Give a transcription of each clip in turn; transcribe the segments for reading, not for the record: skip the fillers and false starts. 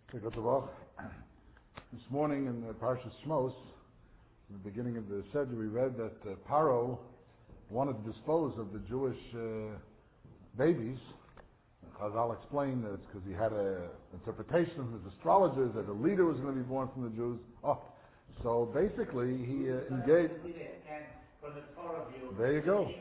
This morning in Parshas Shmos, in the beginning of the Seder, we read that Paro wanted to dispose of the Jewish babies. Chazal explained that it's because he had an interpretation from his astrologers that a leader was going to be born from the Jews. So basically he engaged. There you go.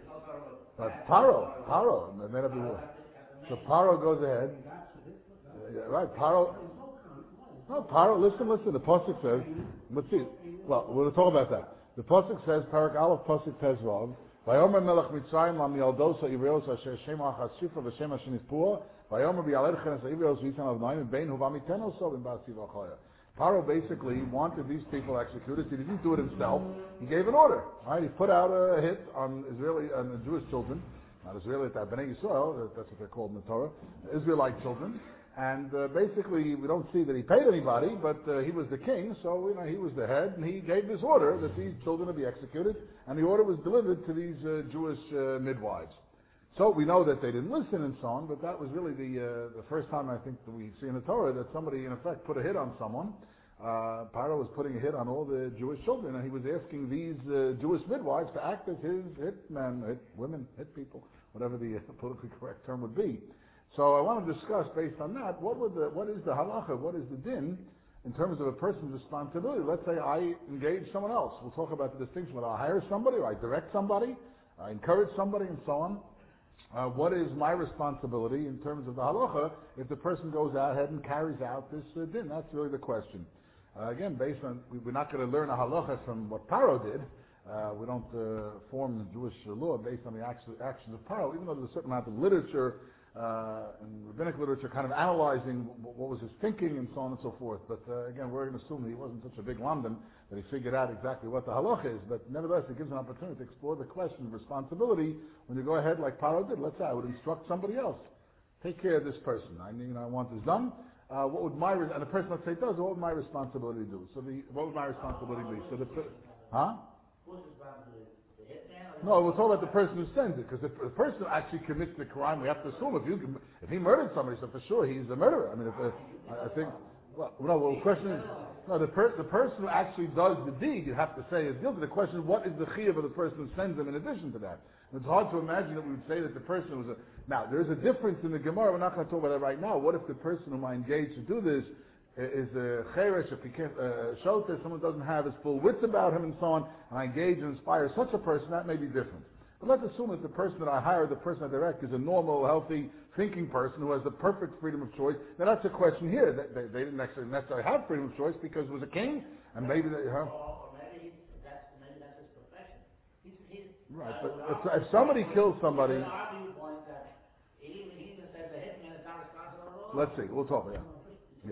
But Paro, so Paro goes ahead. Right, Paro. No, Paro. Listen. The pasuk says. Let's see. Well, we'll talk about that. The pasuk says, Parak Aleph pasuk Tezvav. Vayomer Melech Mitzrayim Lam Yaldos Ha'ivreos Asher Shem Achas Shifra V'Shem Hashem Nizpur. Vayomer B'Yaled Chenes Ha'ivreos V'Yitzan Avnayim and Bein Huva Miteno Sov B'Asiv Achoya. Paro basically wanted these people executed. He didn't do it himself. He gave an order. Right? He put out a hit on Jewish children, not Israeli at that Bnei Yisrael. That's what they're called in the Torah. Israelite children. And basically, we don't see that he paid anybody, but he was the king, so he was the head, and he gave this order that these children would be executed, and the order was delivered to these Jewish midwives. So we know that they didn't listen and so on, but that was really the first time I think that we see in the Torah that somebody, in effect, put a hit on someone. Paro was putting a hit on all the Jewish children, and he was asking these Jewish midwives to act as his hit men, hit women, hit people, whatever the politically correct term would be. So I want to discuss, based on that, what is the halacha, what is the din, in terms of a person's responsibility. Let's say I engage someone else. We'll talk about the distinction whether I hire somebody, or I direct somebody, I encourage somebody, and so on. What is my responsibility in terms of the halacha if the person goes ahead and carries out this din? That's really the question. Again, based on, we're not going to learn a halacha from what Paro did. We don't form Jewish law based on the actions of Paro, even though there's a certain amount of literature and rabbinic literature kind of analyzing what was his thinking and so on and so forth. But again, we're going to assume that he wasn't such a big London that he figured out exactly what the halach is. But nevertheless, it gives an opportunity to explore the question of responsibility when you go ahead like Paro did. Let's say I would instruct somebody else. Take care of this person. I want this done. What would and the person, let's say, does, what would my responsibility do? So what would my responsibility be? So No, we'll talk about the person who sends it, because the person who actually commits the crime, we have to assume if he murdered somebody, so for sure he's the murderer. I mean, I think. Well, the question is, the person who actually does the deed, you have to say is guilty. The question is, what is the chiyuv of the person who sends them in addition to that? And it's hard to imagine that we would say that the person was Now, there is a difference in the Gemara. We're not going to talk about that right now. What if the person whom I engage to do this is a cheresh, if he can't show that someone doesn't have his full wits about him and so on, and I engage and inspire such a person, that may be different. But let's assume that the person that I hire, the person I direct, is a normal, healthy, thinking person who has the perfect freedom of choice. Now that's a question here. They didn't necessarily have freedom of choice because it was a king, and maybe they... Or maybe that's his profession. Right, but if somebody kills somebody... Let's see, we'll talk, yeah.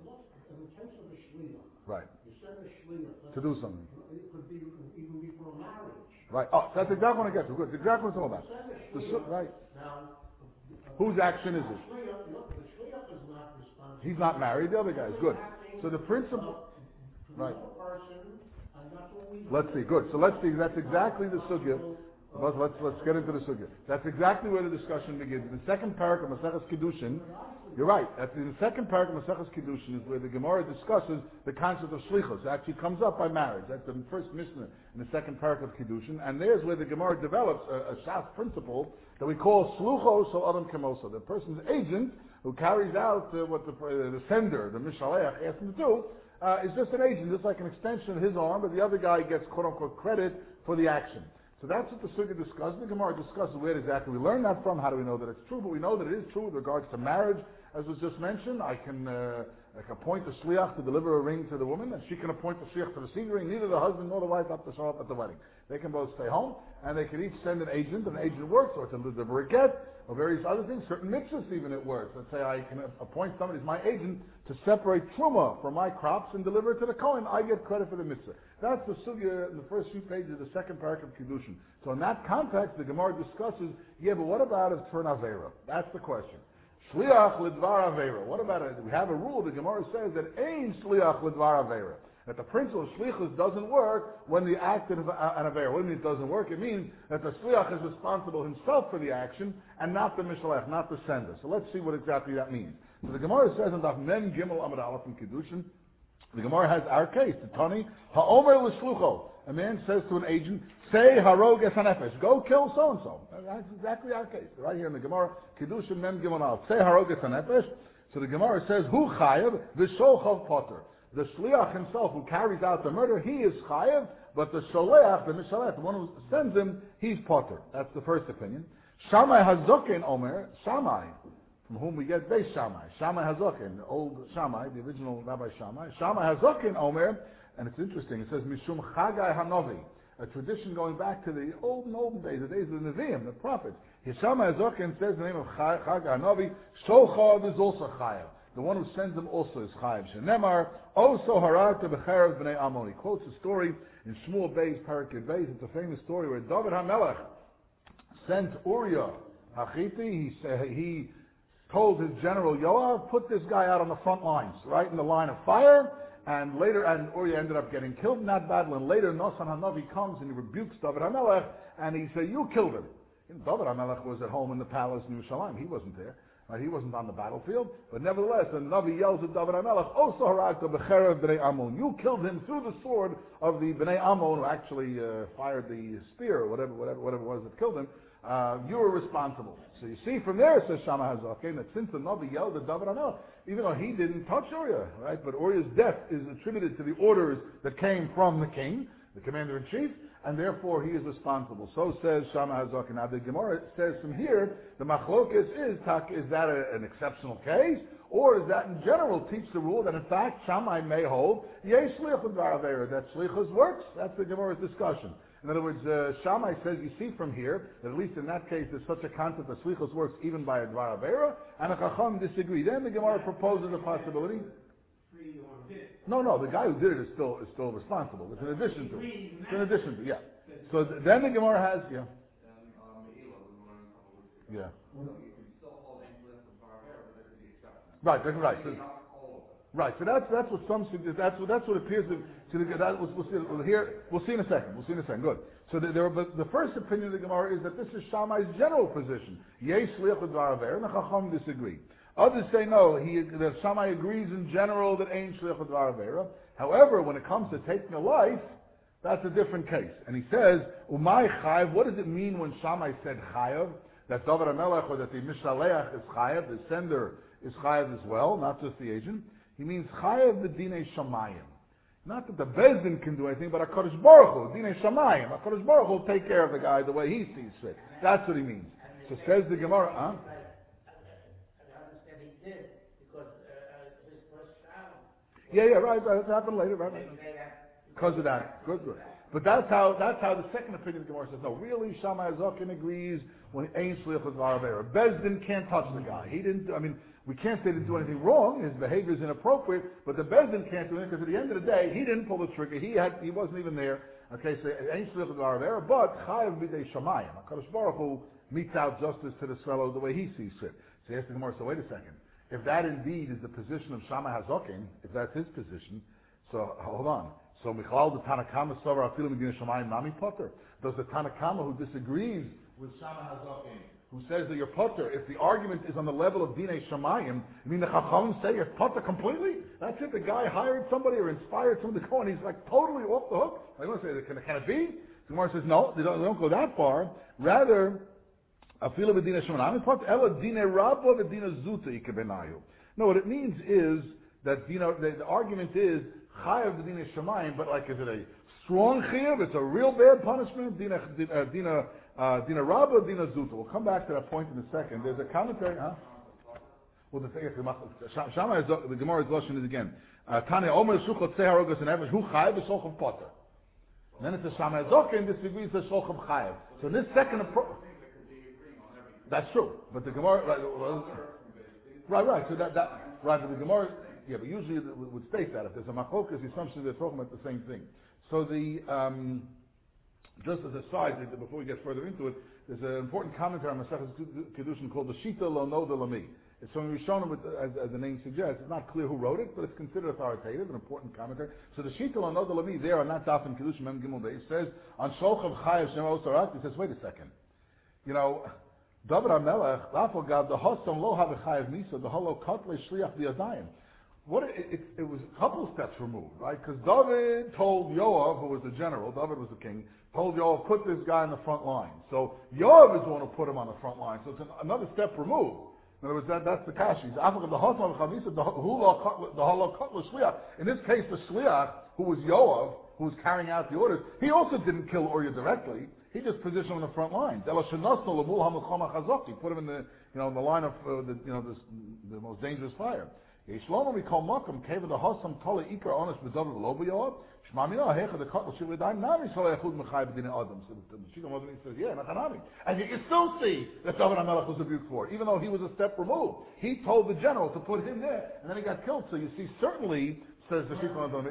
Right. To do something. It could even be for a marriage. Right. Oh, that's exactly what I get to. Good. Exactly what I'm talking about. Right. Now, whose action is it? The shliach is not responsible. He's not married. The other guy is good. So the principle. Right. Let's see. Good. So let's see. That's exactly the sugya. Let's get into the sugya. That's exactly where the discussion begins. In the second paragraph of Maseches Kiddushin, you're right. In the second paragraph of Maseches Kiddushin is where the Gemara discusses the concept of shlichus. It actually comes up by marriage. That's the first mishnah in the second paragraph of Kiddushin, and there's where the Gemara develops a Shas principle that we call sluchos or adam kemoso. The person's agent who carries out what the sender, the mishaleach, asks him to do, is just an agent, just like an extension of his arm, but the other guy gets quote-unquote credit for the action. So that's what the Sugya discusses. The Gemara discusses where exactly we learn that from. How do we know that it's true? But we know that it is true with regards to marriage, as was just mentioned. I can appoint a shliach to deliver a ring to the woman, and she can appoint a shliach to receive the ring. Neither the husband nor the wife have to show up at the wedding. They can both stay home, and they can each send an agent works, or to deliver a get, or various other things. Certain mitzvahs even it works. Let's say I can appoint somebody as my agent to separate truma from my crops and deliver it to the Kohen. I get credit for the mitzvah. That's the sugya in the first few pages of the second paragraph of Kiddushin. So in that context, the Gemara discusses, but what about if it's for an Avera? That's the question. Shliach lidvar Avera. What about it? We have a rule, the Gemara says, that ein shliach lidvar Avera. That the principle of shlichus doesn't work when the act of an Avera. What do you mean it doesn't work? It means that the shliach is responsible himself for the action and not the mishalech, not the sender. So let's see what exactly that means. So the Gemara says in Daf Mem Gimel Amud Aleph in Kiddushin, the Gemara has our case. The Tani Ha'omer l'shlucho. A man says to an agent, "Say harog es hanefesh, go kill so and so." That's exactly our case, right here in the Gemara Kiddushin Mem Gimel Aleph. Say harog es hanefesh. So the Gemara says, "Hu chayav v'sholchav potter." The shliach himself who carries out the murder, he is chayav, but the sholeach, the mishalech, the one who sends him, he's potter. That's the first opinion. Shammai Hazokin Omer, Shammai, from whom we get Beis Shammai. Shammai Hazokin, the old Shammai, the original Rabbi Shammai. Shammai Hazokin Omer, and it's interesting, it says Mishum Chagai Hanovi, a tradition going back to the olden days, the days of the Nevi'im, the prophets. Shammai Hazokin says the name of Chagai Hanovi, Shochav is also Chayav. The one who sends him also is Chayav. Shenemar, also Harata B'cherav B'nei Ammon. He quotes a story in Shmuel Beis, Parakid Beis. It's a famous story where David HaMelech sent Uriah Hachiti. He told his general Yoav, put this guy out on the front lines, right in the line of fire. And Uriah ended up getting killed in that battle. And later, Nosan HaNavi comes and he rebukes David HaMelech, and he said, "You killed him." And David HaMelech was at home in the palace in Yerushalayim. He wasn't there. He wasn't on the battlefield. But nevertheless, the Navi yells at David HaMelech, "Also haragta b'cherev b'nei Ammon." You killed him through the sword of the B'nei Ammon, who actually fired the spear, or whatever it was that killed him. You were responsible. So you see from there, says Shammai Hazokin, that since the Navi yelled at David HaMelech, even though he didn't touch Uriah, right? But Uriah's death is attributed to the orders that came from the king, the commander-in-chief, and therefore he is responsible. So says Shammai Hazokin. Now the Gemara says from here, the machlokes is that an exceptional case, or is that in general teach the rule that in fact Shammai may hold yesh shlichus v'aravera, that shlichus works? That's the Gemara's discussion. In other words, Shammai says, you see from here, that at least in that case, there's such a concept that shlichus works even by a dvar avera, and a chacham disagree. Then the Gemara proposes a possibility. No, the guy who did it is still responsible. It's in addition to. Yeah. So then the Gemara has, yeah. Yeah. Right. So that's what some suggest. That's what appears to. We'll see in a second. Good. So but the first opinion of the Gemara is that this is Shammai's general position. Yesh shlichus v'araver, and the Chacham disagree. Others say no. That Shammai agrees in general that ain't shlichus v'araver. However, when it comes to taking a life, that's a different case. And he says, "Umay chayav." What does it mean when Shammai said chayav? That David HaMelech, or that the mishaleach is chayav, the sender is chayav as well, not just the agent. He means chayav the dinei shamayim. Not that the Bezdin can do anything, but HaKadosh Baruch Hu, dinei shamayim. HaKadosh Baruch Hu will take care of the guy the way he sees fit. That's what he means. So says the Gemara, I understand he did, because his first child. Yeah, right. That happened later, right? Because of that. Good. But that's how the second opinion of the Gemara says, no, really, Shammai Hazokin agrees when ain't shlichus v'aravera. Bezdin can't touch the guy. He didn't, we can't say he didn't do anything wrong. His behavior is inappropriate, but the Bezdin can't do anything because at the end of the day, he didn't pull the trigger. He wasn't even there. Okay, so ain't shlichus v'aravera, but chayav b'dei shamayim. HaKadosh Baruch Hu metes out justice to this fellow the way he sees fit. So he asks the Gemara, so wait a second. If that indeed is the position of Shammai Hazokin, if that's his position, so hold on. So Michlal the Tanakama Sover Afilu Medina Shamayim Nami Potter. Does the Tanakama who disagrees with Shammai Hazokin, who says that you're Potter, if the argument is on the level of Dinei Shamayim, I mean the Chacham say you're Potter completely? That's it. The guy hired somebody or inspired someone to go, and he's like totally off the hook. I want to say, can it be? The Gemara says no. They don't go that far. Rather, Afilu Medina Shamayim Potter Ela Dinei Rabba V'Dina Zuta Ikebenayu. No, what it means is that the argument is chayav the dinei shamayim, but like, is it a strong chayav? It's a real bad punishment. Dina rabba, dina zuta. We'll come back to that point in a second. There's a commentary, huh? Well, Shammai, the Gemara's lesson is again. Tanya Omer Shuchat Seharogas and Evash Hu Chayav V'Solchav Potter. Then it's a Shammai Hazokin disagrees with Solchav Chayav. So in this second approach, that's true. But the Gemara, right. So that right. But the Gemara. Yeah, but usually it would state that if there's a machokas, the assumption they're talking about the same thing. So just as a side, before we get further into it, there's an important commentary on Masechus Kedushin called the Shita Lo Noda Lami. It's from Rishonim, as the name suggests. It's not clear who wrote it, but it's considered authoritative, an important commentary. So the Shita Lo Noda Lami there on that daf in Kedushin Mem Gimel Beis says on Shulchan Chayav Shem Osarat. He says, wait a second, David HaMelech, Lafal Gav, the Hossam Lo HaVechayev Misa, the Holo Kotle Shliach B'Yadayim. It was a couple of steps removed, right? Because David told Yoav, who was the general, David was the king, told Yoav, put this guy in the front line. So Yoav is the one who put him on the front line. So it's another step removed. In other words, that's the kashi. In this case, the shliach, who was Yoav, who was carrying out the orders, he also didn't kill Uriah directly. He just positioned him in the front line. He put him in the in the line of the most dangerous fire. Shlomo we call Makam cave the Hossam Tole Ikar Onesh B'David Lobo Yoav. Shmamina Hecha the Kotl Shivli Daim Nami Shalei Echud Mechai B'Dinei Adam. So the Shikam Adam says, yeah, Nachanami. And you can still see that David HaMelech was rebuked for it, even though he was a step removed. He told the general to put him there, and then he got killed. So you see, certainly says the Shikam Adam.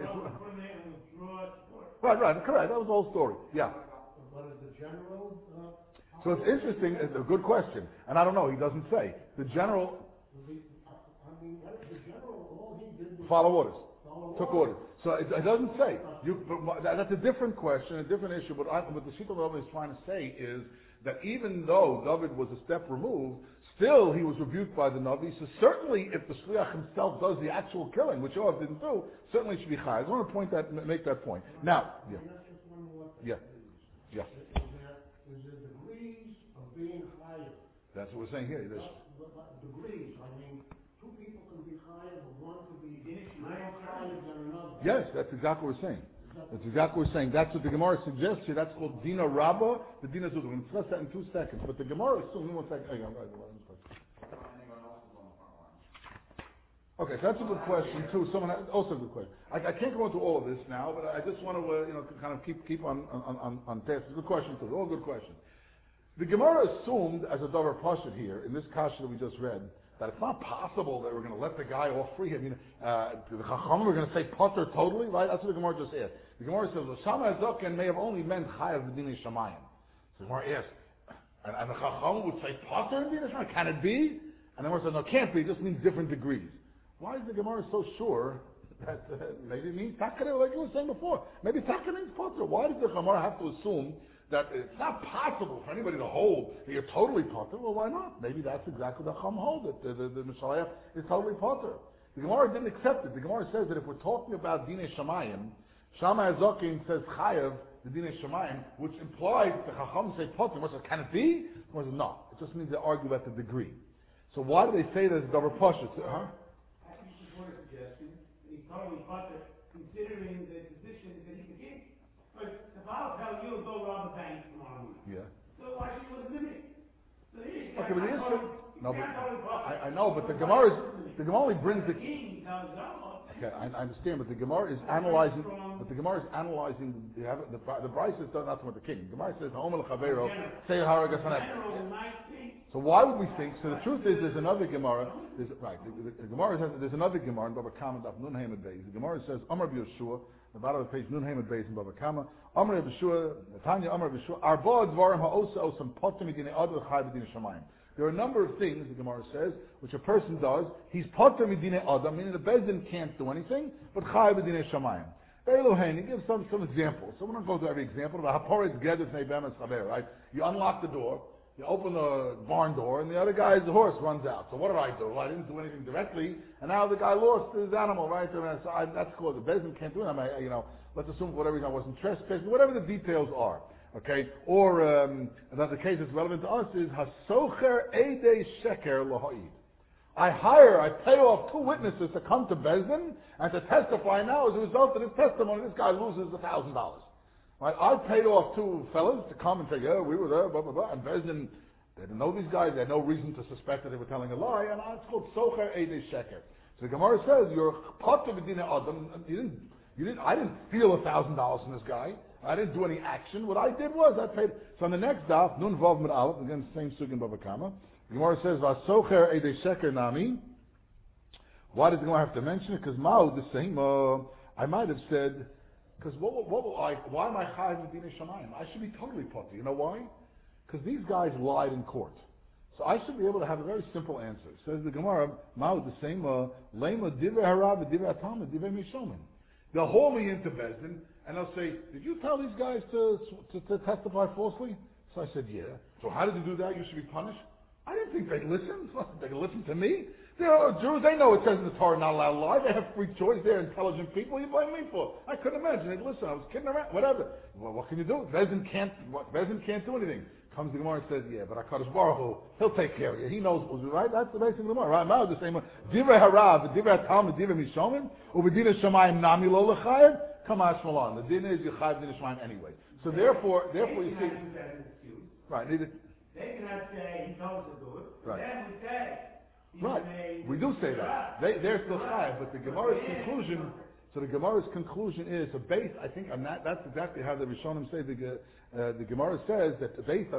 Right, correct. That was the whole story. Yeah. But is the general? So it's interesting. It's a good question, and I don't know. He doesn't say. The general. The general, all he did was follow orders. Took orders. So it doesn't say. That's a different question, a different issue. What the Shita Rabbi is trying to say is that even though David was a step removed, still he was rebuked by the Navi. So certainly, if the Shliach himself does the actual killing, which Yoav didn't do, certainly it should be high. I just want to make that point. Now, yeah. Yeah. Is there degrees of being higher? That's what we're saying here. Degrees. I mean, two people can be higher, but one could be more higher than another. Yes, that's exactly what we're saying. That's exactly what we're saying. That's what the Gemara suggests here. That's called Dina Rabbah, the Dina Zudah. We're going to discuss that in 2 seconds. But the Gemara assumes, okay, so that's a good question too. Someone also a good question. I can't go into all of this now, but I just want to kind of keep on test. It's a good question too. All good questions. The Gemara assumed, as a Dover Pashut here in this kasha that we just read, that it's not possible that we're going to let the guy off free. I mean, the Chacham, we're going to say potter totally, right? That's what the Gemara just asked. The Gemara says, the Shama Zokin may have only meant Chayav B'dinei Shamayim. So the Gemara asked, and the Chacham would say potter in B'dinei Shamayim? Can it be? And the Gemara said, no, it can't be. It just means different degrees. Why is the Gemara so sure that maybe it means Takane, like you were saying before? Maybe Takane means potter. Why does the Gemara have to assume that it's not possible for anybody to hold that you're totally potter? Well, why not? Maybe that's exactly the Chum hold it. The Messiah is totally potter. The Gemara didn't accept it. The Gemara says that if we're talking about Dinei Shamayim, Shammai Zokin says Chayav, the Dinei Shamayim, which implies the Chacham say potter. What says, can it be? What says, no. It just means they argue about the degree. So why do they say that it's Davar Pashut? I think this is one suggestion. He's totally potter, considering the position that he's the king. But if I'll tell you, go rob a bank tomorrow morning. Yeah. So why should you listen to me? So Okay, but the issue. No, but I know, but the Gemara only brings the. Okay, I understand, but the Gemara is analyzing. But the Gemara is analyzing the Bryce is done not with the king. The Gemara says, "Ha'omer l'chavero say haragas." So why would we think? So the truth is, there's another Gemara. The Gemara says there's another Gemara in Baba Kama of Nun Hamed Beis. The Gemara says, "Amar b'Yeshua." The bottom of the page, Nun Hamed Beis in Baba Kama. Amar b'Yeshua, Tanya Amar b'Yeshua. Arba dvarim ha'osa osam potem midinei ad v'chai b'dinei shamayim. There are a number of things, the Gemara says, which a person does. He's potter midinei adam, meaning the Bezdin can't do anything, but chai b'dinei shamayim. Elohen, he gives some examples. So we're not going to go to every example. But haporetz gedus neibem es chaver, right? You unlock the door, you open the barn door, and the other guy's horse runs out. So what do? Well, I didn't do anything directly, and now the guy lost his animal, right? So that's called the Bezdin can't do it. Let's assume for whatever reason I wasn't trespassing, whatever the details are. Okay, or another case that's relevant to us is hasocher eidei sheker lahoid. I pay off 2 witnesses to come to Bezdin and to testify now as a result of this testimony. This guy loses $1,000. Right? I paid off 2 fellas to come and say, yeah, we were there, blah blah blah. And Bezdin, they didn't know these guys. They had no reason to suspect that they were telling a lie. And it's called socher eidei sheker. So the Gemara says you're potter b'dinei adam. I didn't steal $1,000 from this guy. I didn't do any action. What I did was I paid. So on the next daf, Nun Vav Mit Aleph, again same sugin Bava Kama. The Gemara says Vasocher Eidei Sheker Nami. Why does the Gemara have to mention it? Because Ma'u the same. I might have said, because why am I chayav b'dinei shamayim? I should be totally potter. You know why? Because these guys lied in court. So I should be able to have a very simple answer. Says the Gemara, Ma'u the same. Lema divrei harav divrei atam divrei mishomin. They'll haul me into Bezdin, and they'll say, did you tell these guys to testify falsely? So I said, yeah. So how did you do that? You should be punished. I didn't think they'd listen. They can listen to me. Jews, they know it says in the Torah not allowed to lie. They have free choice. They're intelligent people. What do you blame me for? I couldn't imagine. They'd listen. I was kidding around. Whatever. Well, what can you do? Bezin can't do anything. Comes the Gemara and says, yeah, but HaKadosh Baruch Hu, he'll take care of you. He knows, right? That's the basic Gemara. Right now, the same way. Divrei harav, divrei talmud, divrei mishomim, ubedina shamayim nami lo lechayev. Come on, Shmalan. The din is you chayev din shamayim anyway. So therefore you see. Right. They cannot say he told us to do it. Right. Then we say. Right. We do say that. They're still chayev, but the Gemara's conclusion. So the Gemara's conclusion is, so based, I think, on that, that's exactly how the Rishonim say, the Gemara says that based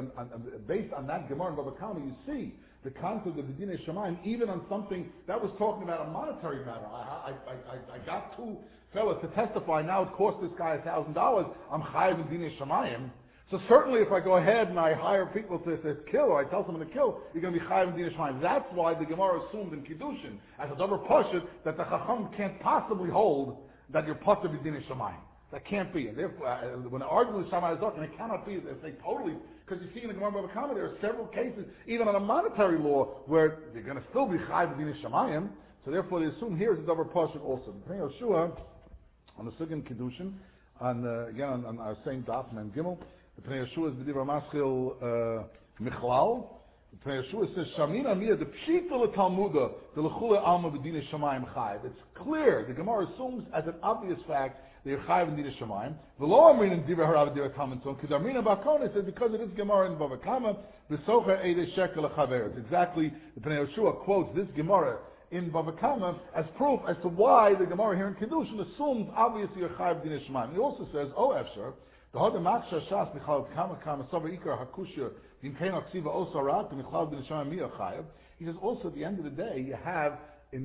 on that Gemara in Bava Kama, you see the concept of the Dinei Shamayim, even on something that was talking about a monetary matter. I got two fellas to testify, now it cost this guy $1,000, I'm chayav in Dinei Shamayim. So certainly if I go ahead and I hire people to kill, or I tell someone to kill, you're going to be chayav in Dinei Shamayim. That's why the Gemara assumed in Kiddushin, as a double pashut, that the Chacham can't possibly hold that you're part of the Dinei Shamayim. That can't be. And therefore, when I argue with Shammai Azok, and it cannot be, if they totally, because you see in the Gemara Bava Kama, there are several cases, even on a monetary law, where they're going to still be chayav in Dinei Shamayim. So therefore, they assume here is a double pashut also. The Pnei Yoshua, on the Sugin Kiddushin, again on our same daf, Mem Gimel, the Pnei Yoshua is the Divrei Maschil Michlal. The Pnei Yoshua says, Shamina Mia, the Pshita L'Talmuda, the L'chule Alma B'Dinei Shamayim Chayiv. It's clear, the Gemara assumes as an obvious fact, they're chayiv in Dinei Shamayim. V'lo amrin in Divrei Harav Divrei Talmud Tzon, because Amrina Bakona says, because it is Gemara in Bava Kama, V'socher Eidei Shekel L'Chaver. It's exactly, the Pnei Yoshua quotes this Gemara in Bava Kama as proof as to why the Gemara here in Kiddushin assumes obviously you're chayiv Dinei Shamayim. He also says, Efsher, the Hodem Aksha Shas Michal Kama Kama Sover Ikar Hakusha V'im Kein Aksiva Osarat Michal Dinei Shamayim Mia Chayiv. He says also at the end of the day you have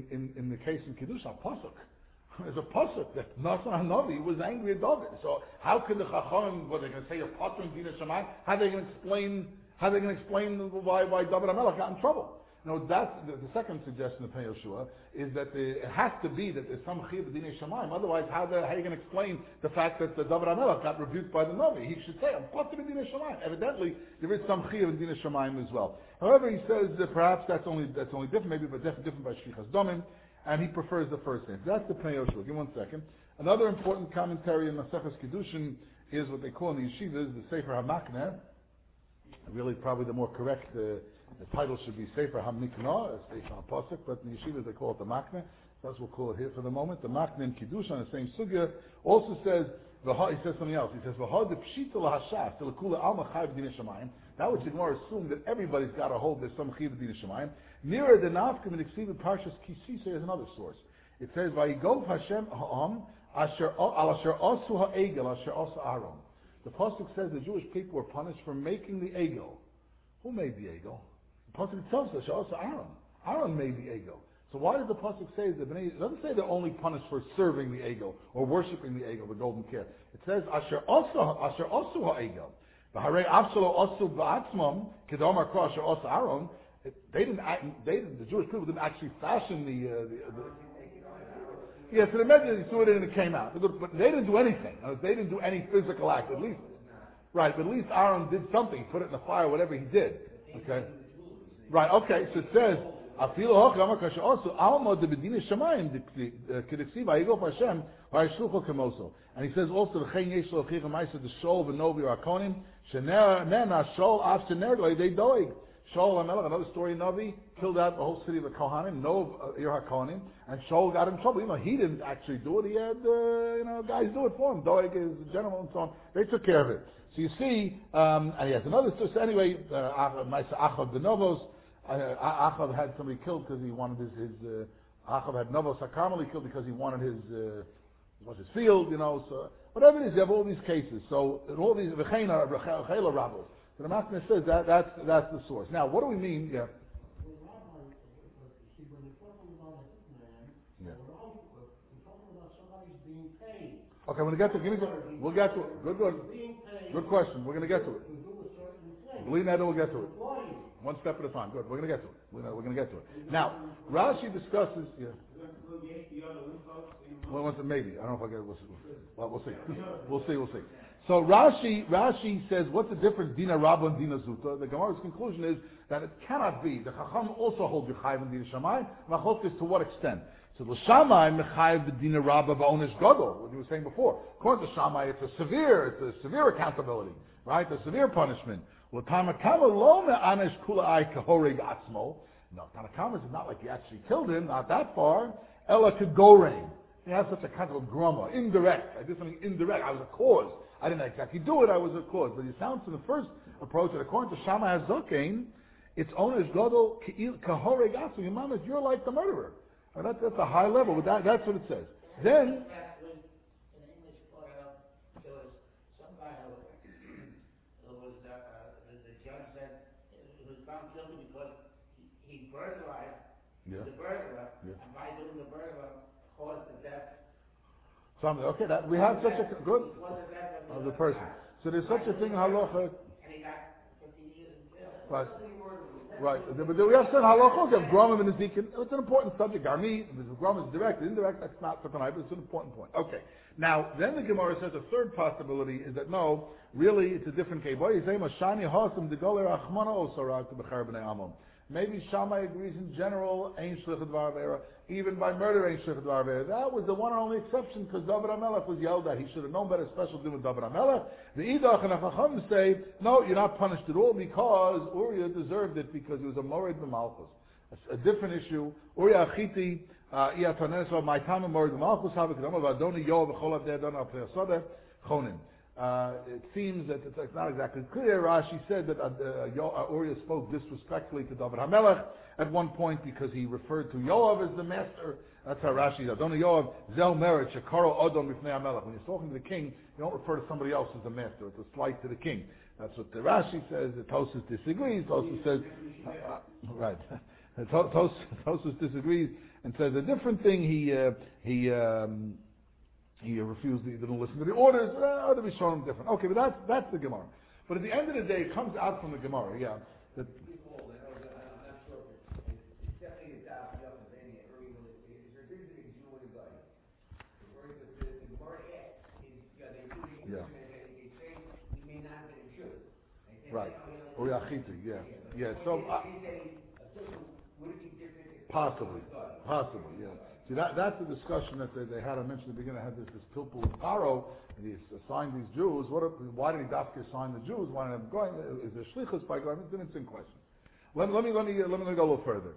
in the case in Kiddushin a pasuk. There's a pasuk that Nasan HaNavi was angry at David. So how can the Chachamim, what they're going to say, you're patron Dinei Shamayim? How are they going to explain why David HaMelech got in trouble? No, that's the second suggestion of Pnei Yoshua is that it has to be that there's some chiyuv Dinei Shamayim. Otherwise, how are you going to explain the fact that the David HaMelech got rebuked by the Navi? He should say, I'm patron Dinei Shamayim. Evidently, there is some chiyuv in Dinei Shamayim as well. However, he says that perhaps that's only different, maybe, but definitely different by Shlichas Domim. And he prefers the first name. That's the Pnei Yoshua. Give me 1 second. Another important commentary in Maseches Kiddushin is what they call in the yeshivas the Sefer HaMakneh. Really, probably the more correct the title should be Sefer HaMiknah, Sefer HaPasuk, but in the yeshivas they call it the Makneh. That's what we'll call it here for the moment. The Makneh in Kiddushin on the same sugya also says, he says something else. He says, V'ha de pshita lahashas, telekula alma chayiv Dinei Shamayim. That which the Gemara assumed that everybody's got to hold there's some chiv Dinei Shamayim. Nearer the Nafkim and Eksiv Parshas Kisisa is another source. It says, "Vayigov Hashem ha'am asher asu ha'egel asher asu Aaron." The pasuk says the Jewish people were punished for making the egel. Who made the egel? The pasuk itself says asher asu Aaron. Aaron made the egel. So why does the pasuk say that? It doesn't say they're only punished for serving the egel or worshiping the egel, the golden calf. It says asher asu ha'egel. V'harei avshalo asu ba'atzmam kedamar kra asher asu Aaron. The Jewish people didn't actually fashion the so they meant they threw it in and it came out. But they didn't do anything. They didn't do any physical act, at least. Right, but at least Aaron did something, put it in the fire, whatever he did. Okay? Right, okay, so it says, and he says also, Shaul HaMelech, another story in Navi, killed out the whole city of the Kohanim, Nov Ir HaKohanim, and Shaul got in trouble. He didn't actually do it. He had, guys do it for him. Doeg is the general and so on. They took care of it. So you see, and he has another story. So anyway, Achav the Novos, Achav had somebody killed because he wanted his Achav had Novos HaKarmel killed because he wanted his field, so whatever it is, you have all these cases. So in all these, V'cheina Rabos. So the Makneh says that's the source. Now, what do we mean? Yeah. Okay, we'll get to it. We'll get to it. Good question. We're going to get to it. Believe that, we'll get to it. One step at a time. Good. We're going to get to it. We're going to get to it. Now, Rashi discusses. Yeah. Well, maybe. I don't know if I get it. We'll see. We'll see. So Rashi says, what's the difference, Dina Rabba and Dina Zuta? The Gemara's conclusion is that it cannot be. The Chacham also hold Yechayiv and Dina Shammai. Machok is to what extent? So the Shammai Mechayiv the Dina Rabba Ba'onish Gadol, what you were saying before. According to Shammai, it's a severe accountability, right? A severe punishment. Well, Tanakama lo me'anish kula'ai kahoreg atzmo. No, Tanakama is not like he actually killed him, not that far. Ella kegoreng. He has such a kind of a grumma, indirect. I did something indirect. I was a cause. I didn't exactly do it. I was a cause. But it sounds to the first approach that according to Shammai HaZokein, it's onish gadol kahoreg atzmo. Your mom is, you're like the murderer. That's a high level. But that's what it says. Then. Yeah. The burglar, and by doing the burglar, caused the death. Something. Okay, that we have such a good of the person. So there's such a thing in halacha. And he got 15 years in jail. Right. But we have certain halachos. We have gromim and nezikin. It's an important subject. Garmi, the grom is direct, indirect. That's not for tonight, but it's an important point. Okay. Now, then the Gemara says a third possibility is that no, really, it's a different case. Maybe Shammai agrees in general, Ein Shlichat Dvar Avera, even by murder Ein Shlichat Dvar Avera. That was the one and only exception because David HaMelech was yelled at. He should have known better, special do with David HaMelech. The Idach and the Chacham say, no, you're not punished at all because Uriah deserved it because he was a Morid B'Malchus. A different issue. Uriah Achiti, Iyatanesva, my time of Morid B'Malchus, Havakadama, Vadoni Yoav, V'chol Avdei Adon Al-Pnei Asodeh, Chonim. It seems that it's not exactly clear. Rashi said that Uriah spoke disrespectfully to David HaMelech at one point because he referred to Yoav as the master. That's how Rashi says. Don't Yoav zel merit shekaro odom b'fnei HaMelech. When you're talking to the king, you don't refer to somebody else as the master. It's a slight to the king. That's what the Rashi says. The Tosfos disagrees. Tosfos says, right. Tosfos disagrees and says a different thing. He refused, he didn't listen to the orders, to be shown him different. Okay, but that's the Gemara. But at the end of the day, it comes out from the Gemara, yeah. That, right. Or Yachiti, yeah. So, possibly, yeah. See, that's the discussion that they had. I mentioned at the beginning. I had this pilpul of Paro, and he assigned these Jews. Why did he dafke assign the Jews? Why didn't he going? Is there shlichus by going? It's an interesting question. Let me go a little further.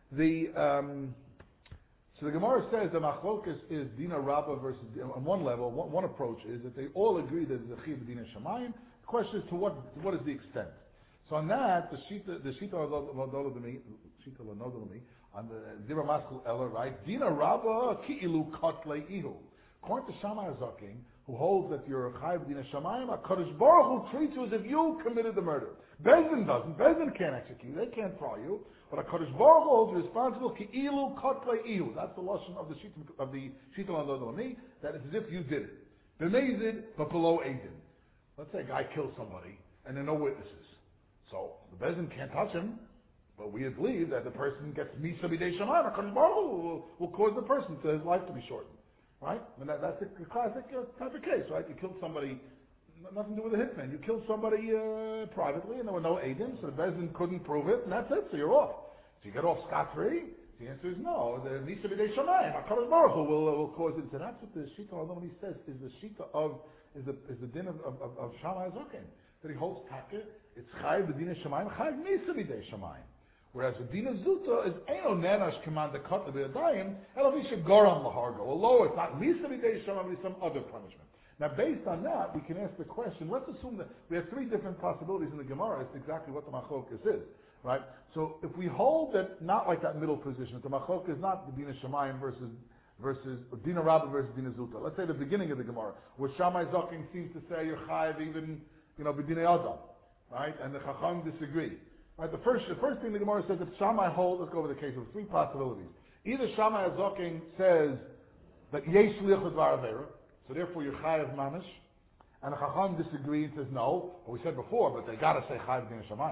So the Gemara says the machlokas is Dina Rabba versus, on one level, one approach is that they all agree that it's a chiv Dina Shamayim. The question is to what is the extent? So on that, the Shita L'Nodolami, on the Dibra Maskul Eller, right? Dina Rabba Ki'ilu Kotle Ihu. According to Shammai HaZokein, who holds that you're a Chayiv Dina Shamayim, HaKadosh Baruch Hu treats you as if you committed the murder. Bezdin doesn't. Bezdin can't execute. They can't try you. But HaKadosh Baruch Hu holds you responsible Ki'ilu Kotle Ihu. That's the lashon of the Shita L'Nodolami, that it's as if you did it. B'mezid, but below Eidin. Let's say a guy kills somebody, and there are no witnesses. So the Bezdin can't touch him. But we believe that the person gets Misa B'dei Shamayim, HaKadosh Baruch Hu will cause the person to his life to be shortened. Right? And that's a classic type of case, right? You killed somebody, nothing to do with a hitman. You killed somebody privately, and there were no agents, so the Bezdin couldn't prove it, and that's it, so you're off. So you get off scot-free? The answer is no. The Misa B'dei Shamayim, HaKadosh Baruch Hu will cause it. So that's what the Shita L'Nodolami says, is the Shita is the din of Shammai HaZokein. That he holds Taka, it's Chayiv B'dina Shamayim, Chayiv Misa B'dei Shamayim. Whereas the Dina Zuta is Eino Nenash command the Kotla B'Yadayim, Elavisha Goram Lahargo. Although it's not Misa B'dei Shamayim, it's some other punishment. Now based on that, we can ask the question, let's assume that we have three different possibilities in the Gemara, it's exactly what the Machlokas is. Right? So if we hold that not like that middle position, that the Machlokas is not the Dina Shamayim versus Dina Rabba versus Dina Zuta. Let's say the beginning of the Gemara, where Shammai HaZokein seems to say you're chayiv even, B'dinei Adam, right? And the Chacham disagree. Right? The first thing the Gemara says that Shammai holds. Let's go over the case of three possibilities. Either Shammai HaZokein says that yesh lichud v'aravera, so therefore you're chayiv mamish, and the Chacham disagree and says no. Well, we said before, but they got to say chayiv Dina Shamayim.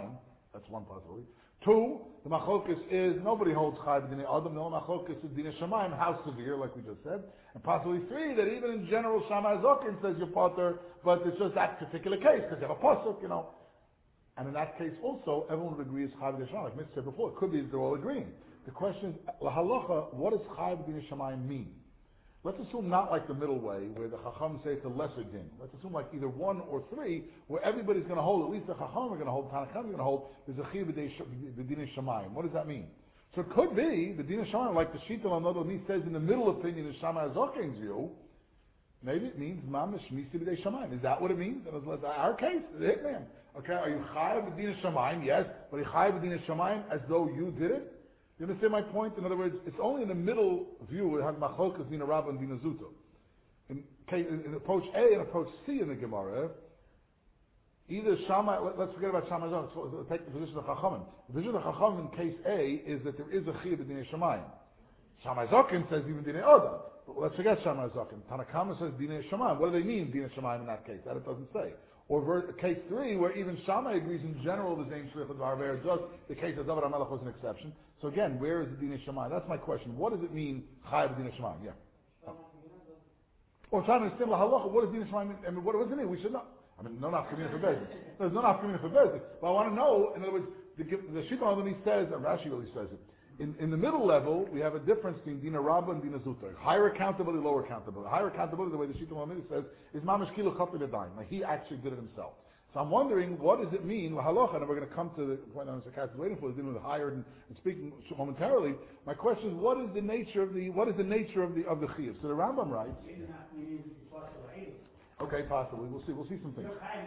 That's one possibility. Two, the machlokus is nobody holds chai b'dinei adam. No machlokus is dinei shamayim. How severe, like we just said. And possibly three, that even in general Shammai Zokin says you're potter, but it's just that particular case because you have a pasuk, you know. And in that case also, everyone would agree is chai b'dinei shamayim. Like Mitch said before, it could be that they're all agreeing. The question is, lahalacha, what does chai b'dinei shamayim mean? Let's assume not like the middle way, where the Chacham say it's a lesser din. Let's assume like either one or three, where everybody's going to hold, at least the Chacham are going to hold, Tanakh are going to hold, there's a Chiv b'dinei shamayim. What does that mean? So it could be, the din of shamayim, like the Shita L'Nodoni says in the middle opinion in Shammai Zokin's view, maybe it means Mamish Misi b'dei shamayim. Is that what it means? In our case, the hitman. Okay, are you Chayav b'dinei shamayim? Yes, but are you Chayav b'dinei shamayim as though you did it? You understand my point? In other words, it's only in the middle view we have Macholkas Dina Rabba and Dina Zuto. In approach A and approach C in the Gemara, either Shammai, let's forget about Shammai Zokin, so take the position of Chachamim. The position of Chachamim in case A is that there is a Chiyah b'dinei shamayim. Shammai Zokin says even Dinei Adam. But let's forget Shammai Zokin. Tanakama says Dinei shamayim. What do they mean, Dinei shamayim, in that case? That it doesn't say. Or case 3, where even Shammai agrees in general the same Shlichut V'Arver, just the case of David HaMelech was an exception. So again, where is the Dinei shamayim? That's my question. What does it mean, Chayav Dinei shamayim? Yeah. Well, I'm trying to understand the halacha. What does Dinei shamayim mean? I mean, what does it mean? We should know. I mean, no nafkamina for Bezdin. There's no nafkamina for Bezdin. But I want to know, in other words, the Shita L'Nodoni says, and Rashi really says it, in the middle level, we have a difference between Dina Rabba and Dina Zuta. Higher accountability, lower accountability. Higher accountability, the way the Shita L'Nodoni says, is Mamash Kilo Chapli B'Daim. Like he actually did it himself. So I'm wondering, what does it mean, halacha, and we're going to come to the point I'm waiting for, dealing with higher and speaking momentarily. My question is, what is the nature of the chiyuv? So the Rambam writes. Okay, possibly. We'll see some things.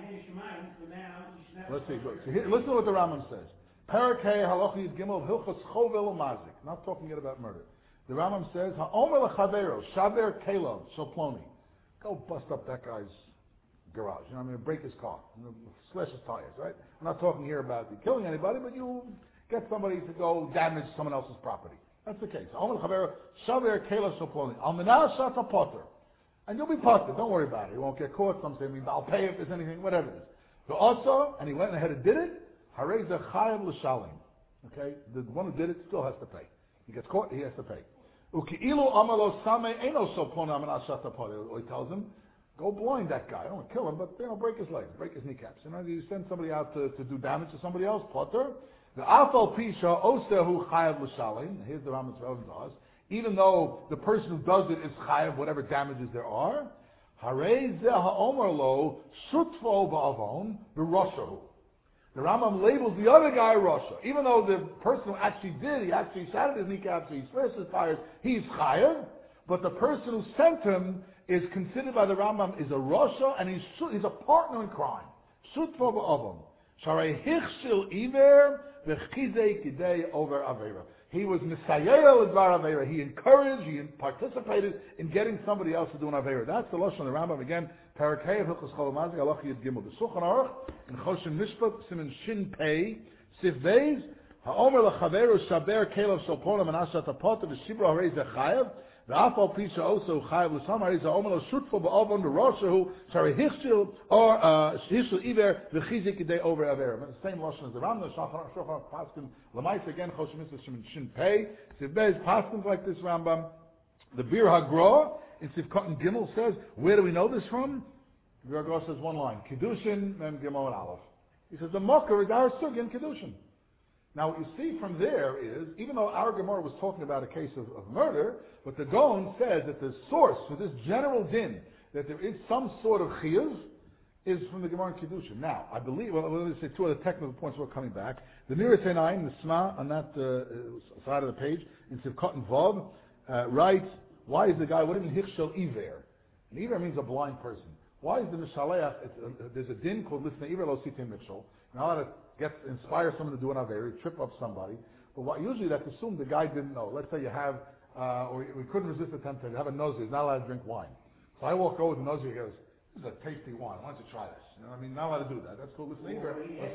Let's see. So here, listen to what the Rambam says. Parakeh halacha yid gimel hilchos chovel u'mazik. Not talking yet about murder. The Rambam says, ha'omer lechavero shaver kelov shalploni. Go bust up that guy's garage. You know, I'm going to break his car. I'm going to slash his tires, right? I'm not talking here about you killing anybody, but you get somebody to go damage someone else's property. That's the case. Omer lechavero shaver kelov shalploni. Almenah shata potter. And you'll be potter. Don't worry about it. You won't get caught. Some say, I'll pay if there's anything, whatever it is. But also, and he went ahead and did it, Harei ze chayav l'shalim. Okay? The one who did it still has to pay. He gets caught, he has to pay. Uki'ilu amalo same eno sopona amenashat potter. He tells him, go blind that guy. I don't want to kill him, but break his legs, break his kneecaps. You know, you send somebody out to do damage to somebody else, potter. The afal pisha osehu chayav l'shalim. Here's the Rambam's relevant to us. Even though the person who does it is chayav, whatever damages there are, harei ze ha'omer lo shutfo ba'avon b'roshahu. The Rambam labels the other guy Rasha. Even though the person who actually did, he actually shattered his kneecaps, he slashed his tires, he's chayav, but the person who sent him is considered by the Rambam is a Rasha, and he's a partner in crime. Shutfo ba'avon. Sharei hichshil iver v'chizei kidei over avera. He was Misayel Advar Avera. He encouraged, he participated in getting somebody else to do an Avera. That's the Lashon of the Rambam. Again, Parakei of Hilchos Chol Mazik, Halach Yid Gimel. The Shulchan Aruch, in Choshen Mishpat, Simen Shin Pei, Sif Beis, Ha'omer L'Chaveru Shaber Kelev Shalpona Menashat Apot, V'Shibra Harei Zechayev, V'Afal Pisha Oso Chayev L'Sam Harei Za'omer L'Shutfo Ba'avon B'Roshahu, Shari Hichshil, or Hichshil Iver, V'Chizik Kidei Over Avera. The same Lashon as the Rambam, the Shulchan Aruch Paskin, L'Mais again, Choshen Mishpat, Simen Shin Pei, Sif Beis, Paskins like this Rambam. The Bir HaGra, in Sivkot and Gimel says, where do we know this from? The Bir HaGra says one line, Kiddushin, Mem Gimel and Aleph. He says, the Mocker is our Sug in Kiddushin. Now what you see from there is, even though our Gemara was talking about a case of murder, but the Gaon says that the source for this general din, that there is some sort of chiyuv, is from the Gemara in Kiddushin. Now, I believe, well, let me say two other technical points before coming back. The Miras Einayim, the Sma, on that side of the page, in Sivkot and Vav, writes, why is the guy, what do you mean, Hichshel Iver? And Iver means a blind person. Why is the Mishaleach, there's a din called Lifnei Iver Lo Sitim Mikshol. Now that inspire someone to do an Aver, trip up somebody. But usually that's assumed the guy didn't know. Let's say you have, or we couldn't resist the temptation, you have a nosy, he's not allowed to drink wine. So I walk over to the nosy, he goes, this is a tasty wine, why don't you try this? You know what I mean? Not allowed to do that. That's called Lifnei Iver.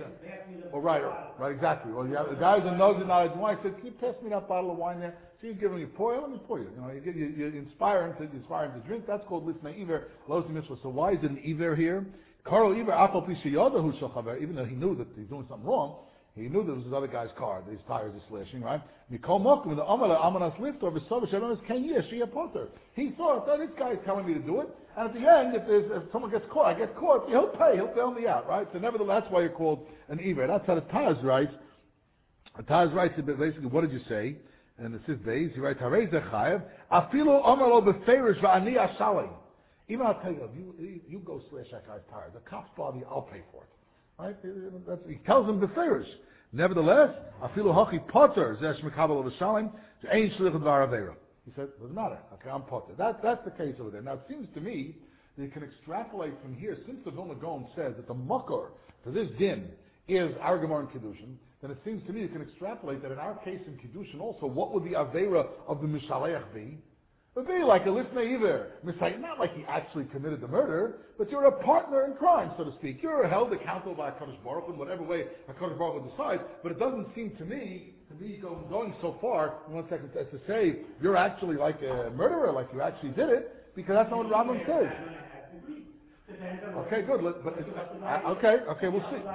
Oh, right, exactly. Well, you have the guys that knows not his wine, said, can you pass me that bottle of wine there? So you give him, you pour, let me pour you. You know, you inspire him to drink. That's called Lifnei Iver, Lozi Mitzvah. So why is it an Iver here? Karol Iver, Afal Pisha Yodahu Shal Chaver, even though he knew that he's doing something wrong, He knew there was this other guy's car, these tires are slashing, right? Mikol Mokum, the Amala Amanas Liftor, V'Sovish, I don't know, Ken Yesh, Shia Potter. He thought, this guy is telling me to do it, and at the end, if someone gets caught, I get caught, he'll bail me out, right? So nevertheless, that's why you're called an Iver. That's how the Taz writes. The Taz writes basically, what did you say? And it says, he writes, Harei Zechayev, Afilu Amalo Beferish V'ani Ashalei. Even I'll tell you, you go slash that guy's tires. The cop's body, I'll pay for it. Right? He tells them Beferish. Nevertheless, Afilu Hachi Potter, Zesh Mekabel of Shalim, Ein Shlichut Varavera. He said, doesn't matter. Okay, I'm Potter. That's the case over there. Now, it seems to me that you can extrapolate from here, since the Vilna Gaon says that the Makor for this din is our Gemara in Kiddushin, then it seems to me you can extrapolate that in our case in Kiddushin also, what would the Avera of the Mishaleach be? It would be like a Lifnei Iver. Not like he actually committed the murder, but you're a partner in crime, so to speak. You're held accountable by HaKadosh Baruch Hu in whatever way HaKadosh Baruch Hu decides, but it doesn't seem to me to be going so far, in 1 second, as to say you're actually like a murderer, like you actually did it, because that's not what Rambam says. Okay, good. Okay, we'll see.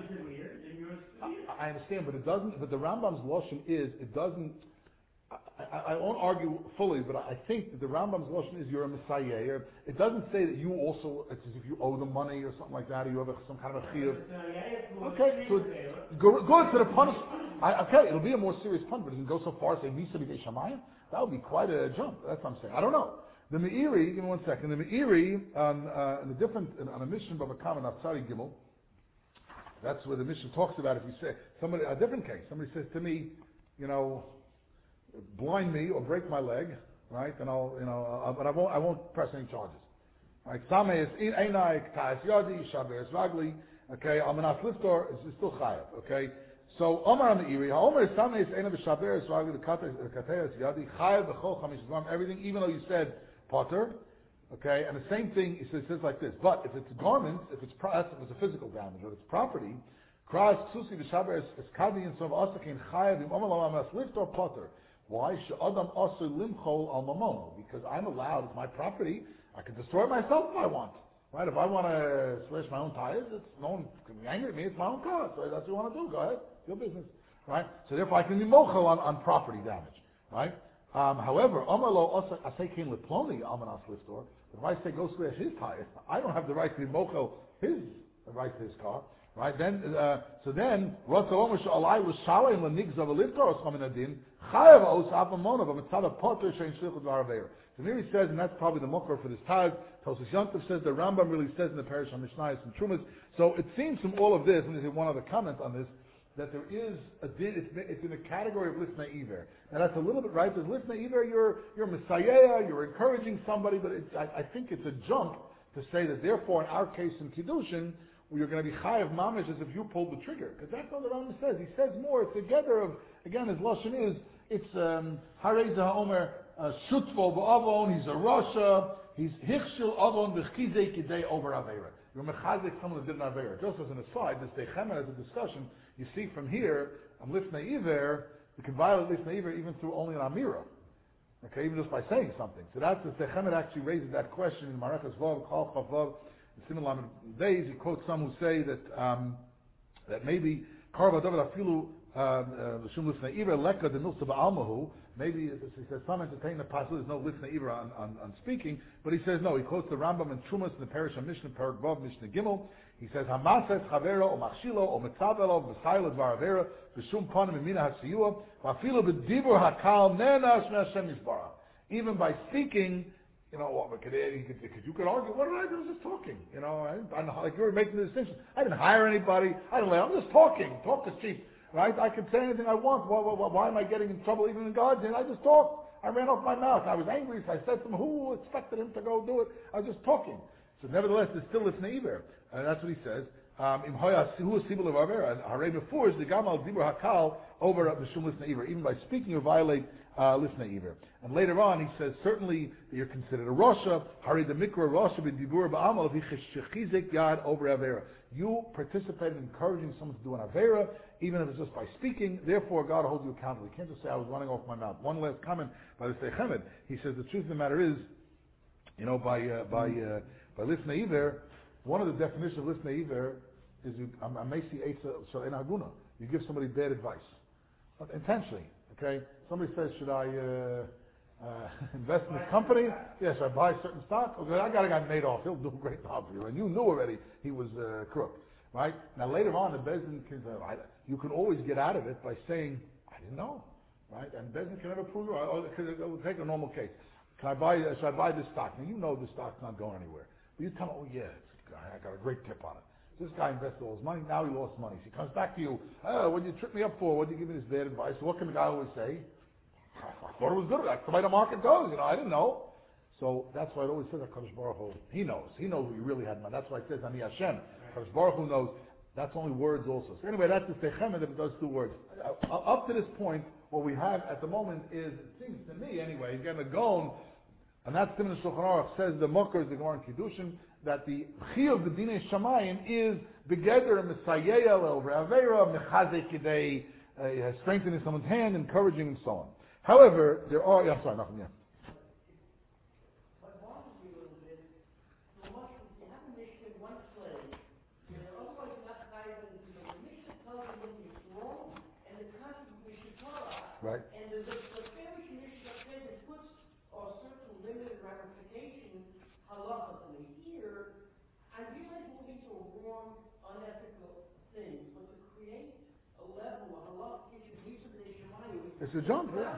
I understand, but it doesn't. But the Rambam's lashon is it doesn't. I won't argue fully, but I think that the Rambam's lashon is you're a messiah. It doesn't say that you also. It's as if you owe them money or something like that, or you have some kind of a chiyuv. Okay, so good to the punishment. Okay, it'll be a more serious punishment. But it can go so far as say misa b'dei shamayim. That would be quite a jump. That's what I'm saying. I don't know. The Meiri, give me 1 second. The Meiri on a mission of a common Nafsari Gimel. That's where the mission talks about. If you say a different case, somebody says to me, blind me or break my leg, right? And but I won't press any charges. Right? Sameh is einaik ta'as yadi shaber svagli. Okay, Amanas Liftor is still chayav. Okay, so Omar on the Meiri, Omar is Sameh is einaik shaber svagli the katayas yadi chayav b'chol chamish zman everything, even though you said Potter. Okay, and the same thing, it says like this. But if it's garments, if it's a physical damage, or it's property, Kras Ksusi V'Shaber is Kadi and Sov Asakin Chayav Im Omal Amas Lift or Potter. Why? She'adam Aser Limchol Al Mamon. Because I'm allowed, it's my property, I can destroy it myself if I want. Right? If I want to slash my own tires, no one can be angry at me, it's my own car. So that's what you want to do, go ahead, it's your business. Right? So therefore I can be mochel on property damage. Right? However, Amalo Asekin Leploni Amanas Liftor. If I say go slash his tires, I don't have the right to be mochel his right to his car, right? Then, so then, Rotzomosh Alai was Shalei Lenigz of a Liftor or Chaminadin Chayav Os Avamona, but Mitzvah Potter Shein Shlichut Varaveir. So here he says, and that's probably the mokher for this tag. Tosus Yontif says the Rambam really says in the parish on Mishnayos and Trumas. So it seems from all of this, and there's one other comment on this, that there is a din, it's in the category of Lifnei Iver. And that's a little bit right, because Lifnei Iver, you're Messiah, you're encouraging somebody, but I think it's a jump to say that therefore in our case in Kiddushin, you're going to be chayav mamish as if you pulled the trigger. Because that's what the Rambam says. He says more, it's together of, again, his lashon is, it's Harei Zahomer Shutfo B'Avon, he's a Rasha, he's Hichshil Avon B'Chizei Kidei over Avera. You're mechazik someone that did an Avera. Just as an aside, this Dechemer as a discussion, you see from here, on Lifnei Iver, you can violate Lifnei Iver even through only an Amira. Okay, even just by saying something. So that's the Dechemer actually raises that question in Marachas Vav, Chal Chav Vav, the similar days. He quotes some who say that that maybe Karva David Afilu L'Shum Lifnei Iver Leka the Milsa Ba'almahu. Maybe he says some entertain the possible. There's no Lifnei Iver on speaking, but he says no. He quotes the Rambam and Trumas in the Parish of Mishnah Parak Vav Mishnah Gimel. He says Hamases Chavero o Machshilo o Metzavelo v'Sailad Varavera v'Shum Panim Emina Hasiyua v'Afilu b'Dibur Hakal Nenash Me'Hashem Yisbarach. Even by speaking, you could argue, what did I do? I was just talking. Like you were making the distinction. I didn't hire anybody. I'm just talking. Talk is cheap. Right? I can say anything I want. Why am I getting in trouble even in God's name? I just talked. I ran off my mouth. I was angry, so I said to him, who expected him to go do it? I was just talking. So nevertheless, there's still Lifnei Iver. And that's what he says. Even by speaking, you violate Lifnei Iver. And later on, he says, certainly you're considered a Rasha. You participate in encouraging someone to do an Avera, even if it's just by speaking. Therefore, God holds you accountable. You can't just say, I was running off my mouth. One last comment by the Seichemed. He says, the truth of the matter is, by Lifnei Iver, one of the definitions of Lifnei Iver is Amesi Eitza Shel En Haguna. You give somebody bad advice. Intentionally, okay? Somebody says, should I invest in this company? Yes, I buy certain stock. Okay, I got a guy Madoff. He'll do a great job for you. And you knew already he was crook, right? Now later on, the Bezdin can, you can always get out of it by saying, I didn't know, right? And Bezdin can never prove it. Or take a normal case. Should I buy this stock? Now you know the stock's not going anywhere. But you tell me, oh yeah, I got a great tip on it. This guy invested all his money, now he lost money. So he comes back to you, what did you trip me up for? What did you give me this bad advice? What can the guy always say? I thought it was good. That's the way the market goes. I didn't know. So that's why it always says that Kadosh Baruch Hu, he knows. He knows what you really had in mind. That's why it says Ani Hashem. Kadosh Baruch Hu knows. That's only words also. So anyway, that's the Sechemet that it does 2 words. Up to this point, what we have at the moment is, it seems to me anyway, again, the Gon, and that's Timon Shulchan Aruch, says the Mokar, the Gemara in Kiddushin, that the Chiyuv the Dinei Shamayim is Begeder Mesayel over Avera Mechazek Kidei, strengthening someone's hand, encouraging, and so on. However, there are. Yeah, sorry, nothing. Yeah. What bothers me a little bit, so much if you have a mission in one slave, otherwise you're not tied into the mission tells you what is wrong, and the concept of mission Torah. Right. And the famous mission that says it puts a certain limited ramification halachically. Here, I realize we're moving to a wrong, unethical thing, but to create a level, a halachic mission of the Shemayim. It's a jump, yeah.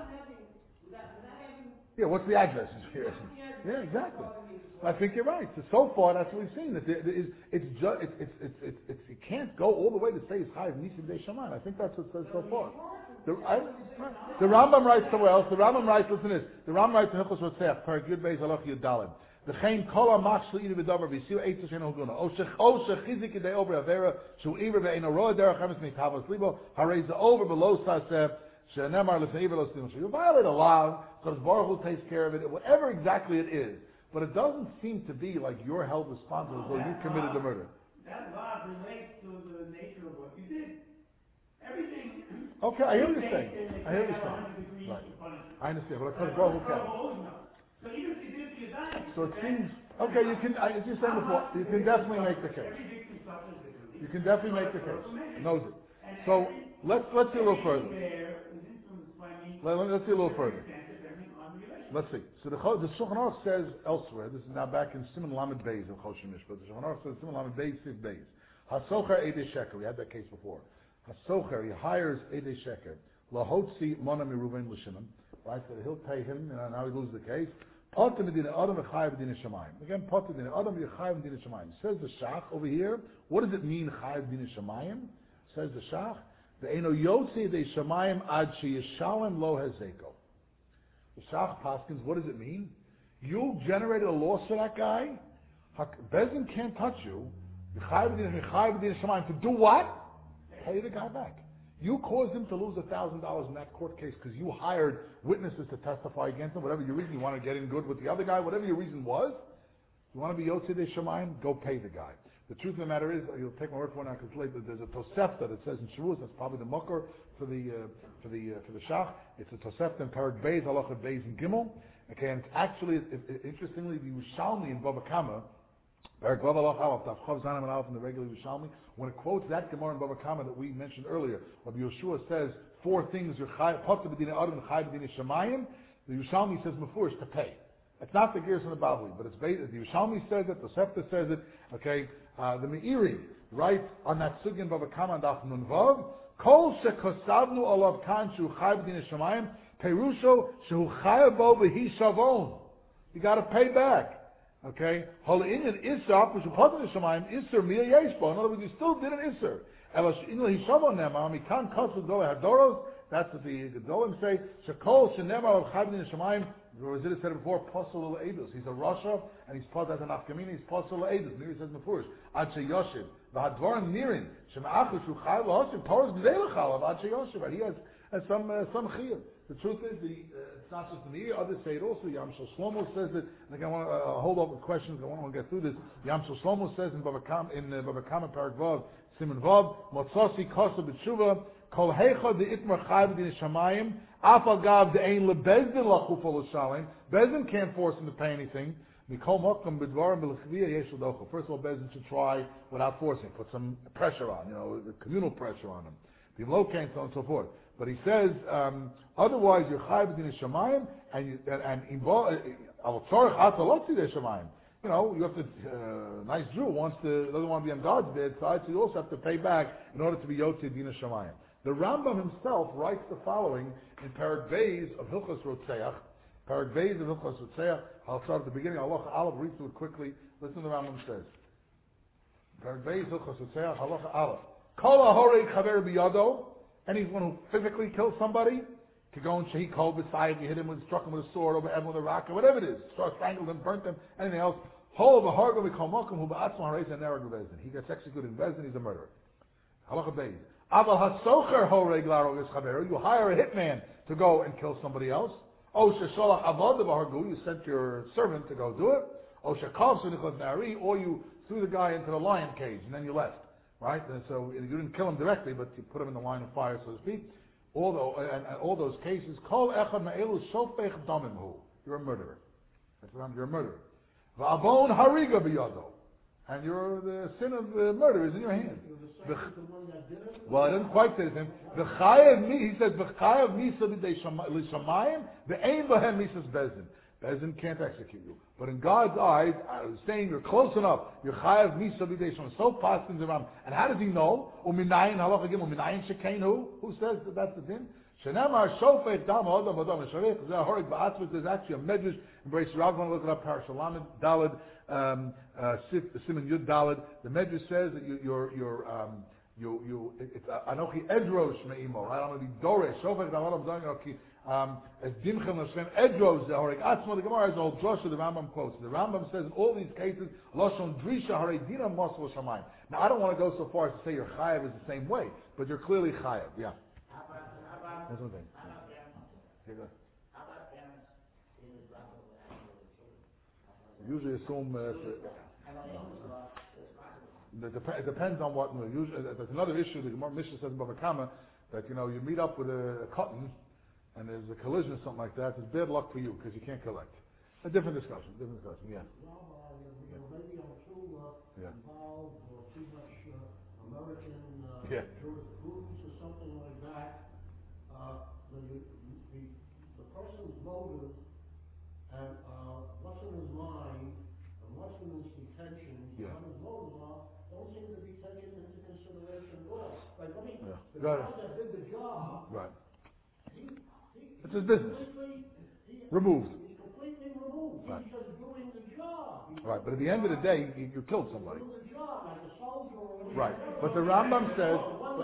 Yeah, what's the address? Yeah, exactly. I think you're right. So far, that's what we've seen. That it can't go all the way to say it's Chayiv Nisim Dei Shaman. I think that's what it says so far. The Rambam writes somewhere else. The Rambam writes, listen to this. The Rambam writes in Hilchos Rotzeach, Parak Yud Beis Halach Yud Daled. V'chein kol ha'mach shel iri v'davar v'yisiu eitz she'eino haguna. O shechizik yidei over avera shu iri v'eino roa derech hamis meitavos libo harei ze over below saseh. You violate a law, so Baruch Hu takes care of it, whatever exactly it is. But it doesn't seem to be like you're held responsible as though you committed the murder. That law relates to the nature of what you did. Everything. Okay, I hear what you're saying. Right. I understand, but because Baruch Hu can. So even if you did it to your dying. So it seems, okay, you can, as you said before, you can definitely make the case. You can definitely make the case. Knows it. So let's see a little further. Let's see a little further. Let's see. So the Shulchan Aruch says elsewhere, this is now back in Siman Lamed Beis of Choshen Mishpat, the Shulchan Aruch says Siman Lamed Beis, Siv Beis. HaSocher Eidei Sheker, we had that case before. HaSocher, he hires Eidei Sheker. Lahotzi Mona Miruven L'Shimon, right, so he'll pay him, and now he loses the case. Potter Medina Adam V'chayiv Dina Shamayim. Again, Potter Medina Adam V'chayiv Dina Shamayim. Says the Shach over here, what does it mean, Chayiv Dina Shamayim? Says the Shach, Ve'eno Yotzi Dei Shamayim Ad Sheyeshalem Lo Hezeko. The Shach Paskins, what does it mean? You generated a loss for that guy. Bezdin can't touch you. To do what? Pay the guy back. You caused him to lose $1,000 in that court case because you hired witnesses to testify against him. Whatever your reason, you want to get in good with the other guy. Whatever your reason was, you want to be Yotzei Dei Shamayim, go pay the guy. The truth of the matter is, you'll take my word for it now because later there's a Tosefta that says in Shavuos, that's probably the Mokar for the Shach. It's a Tosefta in Parak Beis, Halacha Beis and Gimel. Okay, and actually, interestingly, the Yerushalmi in Bava Kama, Parak Vav Halacha Aleph, Tav Chav Zanim and Aleph in the regular Yerushalmi, when it quotes that Gemara in Bava Kama that we mentioned earlier, Rabbi Yeshua says 4 things: Potter B'dinei Adam and Chayiv B'dinei Shamayim. The Yerushalmi says Mefurish to pay. It's not the Gerson of the Bavli, but it's based. The Yerushalmi says it. The Tosefta says it. Okay. The Meiri writes on that sugyan Bava Kama and Daf Nun Vav, Kol shekosavnu olav kan shu chayav b'dinei shamayim perusho shu chayav bo v'hi shavon. You got to pay back. Okay, hol inyan isar p'shu poter shamayim isar miya yeshbo. In other words, you still did an isar. Ela she'inu hi shavon nemar mikan kosu gdolei hadoros. That's what the Gedolim say. Shekol shenemar olav chayav b'dinei shamayim. Rosita said it before, Posel Eidus. He's a Rasha, and he's part as an Afkamini, he's Posel Eidus. Miri says Mefurish, Ad She Yoshiv. V'hadvarim Nirin, Shema'achu Shu Chayv L'Hoshim, Torah's G'dei L'Chalav, Ad She Yoshiv. And he has some Chiyuv. The truth is, it's not just the Meiri, others say it also. Yam Shel Shlomo says it, and again, I want to hold up with questions, I want to get through this. Yam Shel Shlomo says in Bava Kama Parak Vav, Siman Vav, Motzasi Kosa B'tshuva, Kol Heicha De'itmar Chayv D'Dinei Shamayim, Afagav De'ein LeBezdin Lachufo L'Shalim. Bezdin can't force him to pay anything. Mikol Mokum B'dvarim B'Lechviyah Yesh L'Docho. First of all, Bezdin should try without forcing, put some pressure on, communal pressure on him. V'lo kain, so on and so forth. But he says, otherwise you're chayav b'din shamayim, and al tzorich atalotzi de shamayim. You know, you have to, nice Jew doesn't want to be on God's bad side, so you also have to pay back in order to be Yotze Dina Shamayim. The Rambam himself writes the following in Perek Beis of Hilchos Rotzeach. Perek Beis of Hilchos Rotzeach. I'll start at the beginning. Halacha Aleph, read through it quickly. Listen to the Rambam says. Perek Beis Hilchos Rotzeach. Halacha Aleph. Kol ahorei chaver biyado. Anyone who physically kills somebody, Kagon Shehi Kol B'Sayid, you hit him struck him with a sword, over him with a rock, or whatever it is, strangled him, burnt him, anything else. Hol v'hargo v'kol mokum hu ba'atzma hareis and nerag b'bezdin. He gets executed in Bezdin, he's a murderer. Halacha Beis. Aval hasocher horeg larog chaveru. You hire a hitman to go and kill somebody else. O shesholach avod v'hargu. You sent your servant to go do it. O shekal sunichot nari. Or you threw the guy into the lion cage and then you left. Right? And so you didn't kill him directly, but you put him in the line of fire, so to speak. Although, and all those cases, kol echad ma'elu shofech damim hu. You're a murderer. You're a murderer. V'abon hariga b'yado. And the sin of murder is in your hand. Well, I didn't quite say this. He says, v'chayav misa l'shamayim, v'ein b'hem misas bezdin. Bezdin can't execute you. But in God's eyes, I was saying you're close enough. You're chayav misa b'dei shamayim. So passes around. And how does he know? U'minayin halacha gim, u'minayin shekeinu. Who says that that's the din? Shenamar shofet dam ha'odam ha'odam ha'sharech. Zeh ba'atzvah. There's actually a medrash. Embrace Rav. Want to look it up. Parashalamid Dalad. Simon Yud Dalad. The medrash says that it's anochi edrosh me'imo. Right? I'm going to be doresh. Shofet dam ha'odam ha'odam as dimchem Hashem edros zehoreg atzma. The Gemara has a whole drasha the Rambam quotes. The Rambam says in all these cases lashon drisha harei dina mosel shamayim. Now I don't want to go so far as to say your chayav is the same way, but you're clearly chayav. Yeah. That's one thing. Usually assume it depends on what. Usually, there's another issue. The Gemara Mishnah says in Bava Kama that you meet up with a cotton and there's a collision or something like that. It's bad luck for you because you can't collect. A different discussion. Yeah. Maybe I'm too involved or too much American jurisprudence or something like that. The person's motive and what's in his mind and what's in his detention, what his motives are, don't seem to be taken into consideration at all. Like, the guy that did the job, it's his business. Removed. He's completely removed. Right. He's just doing the job. Right, but at the end of the day, you killed somebody. Doing the job like a soldier or whatever. Right, but the Rambam says.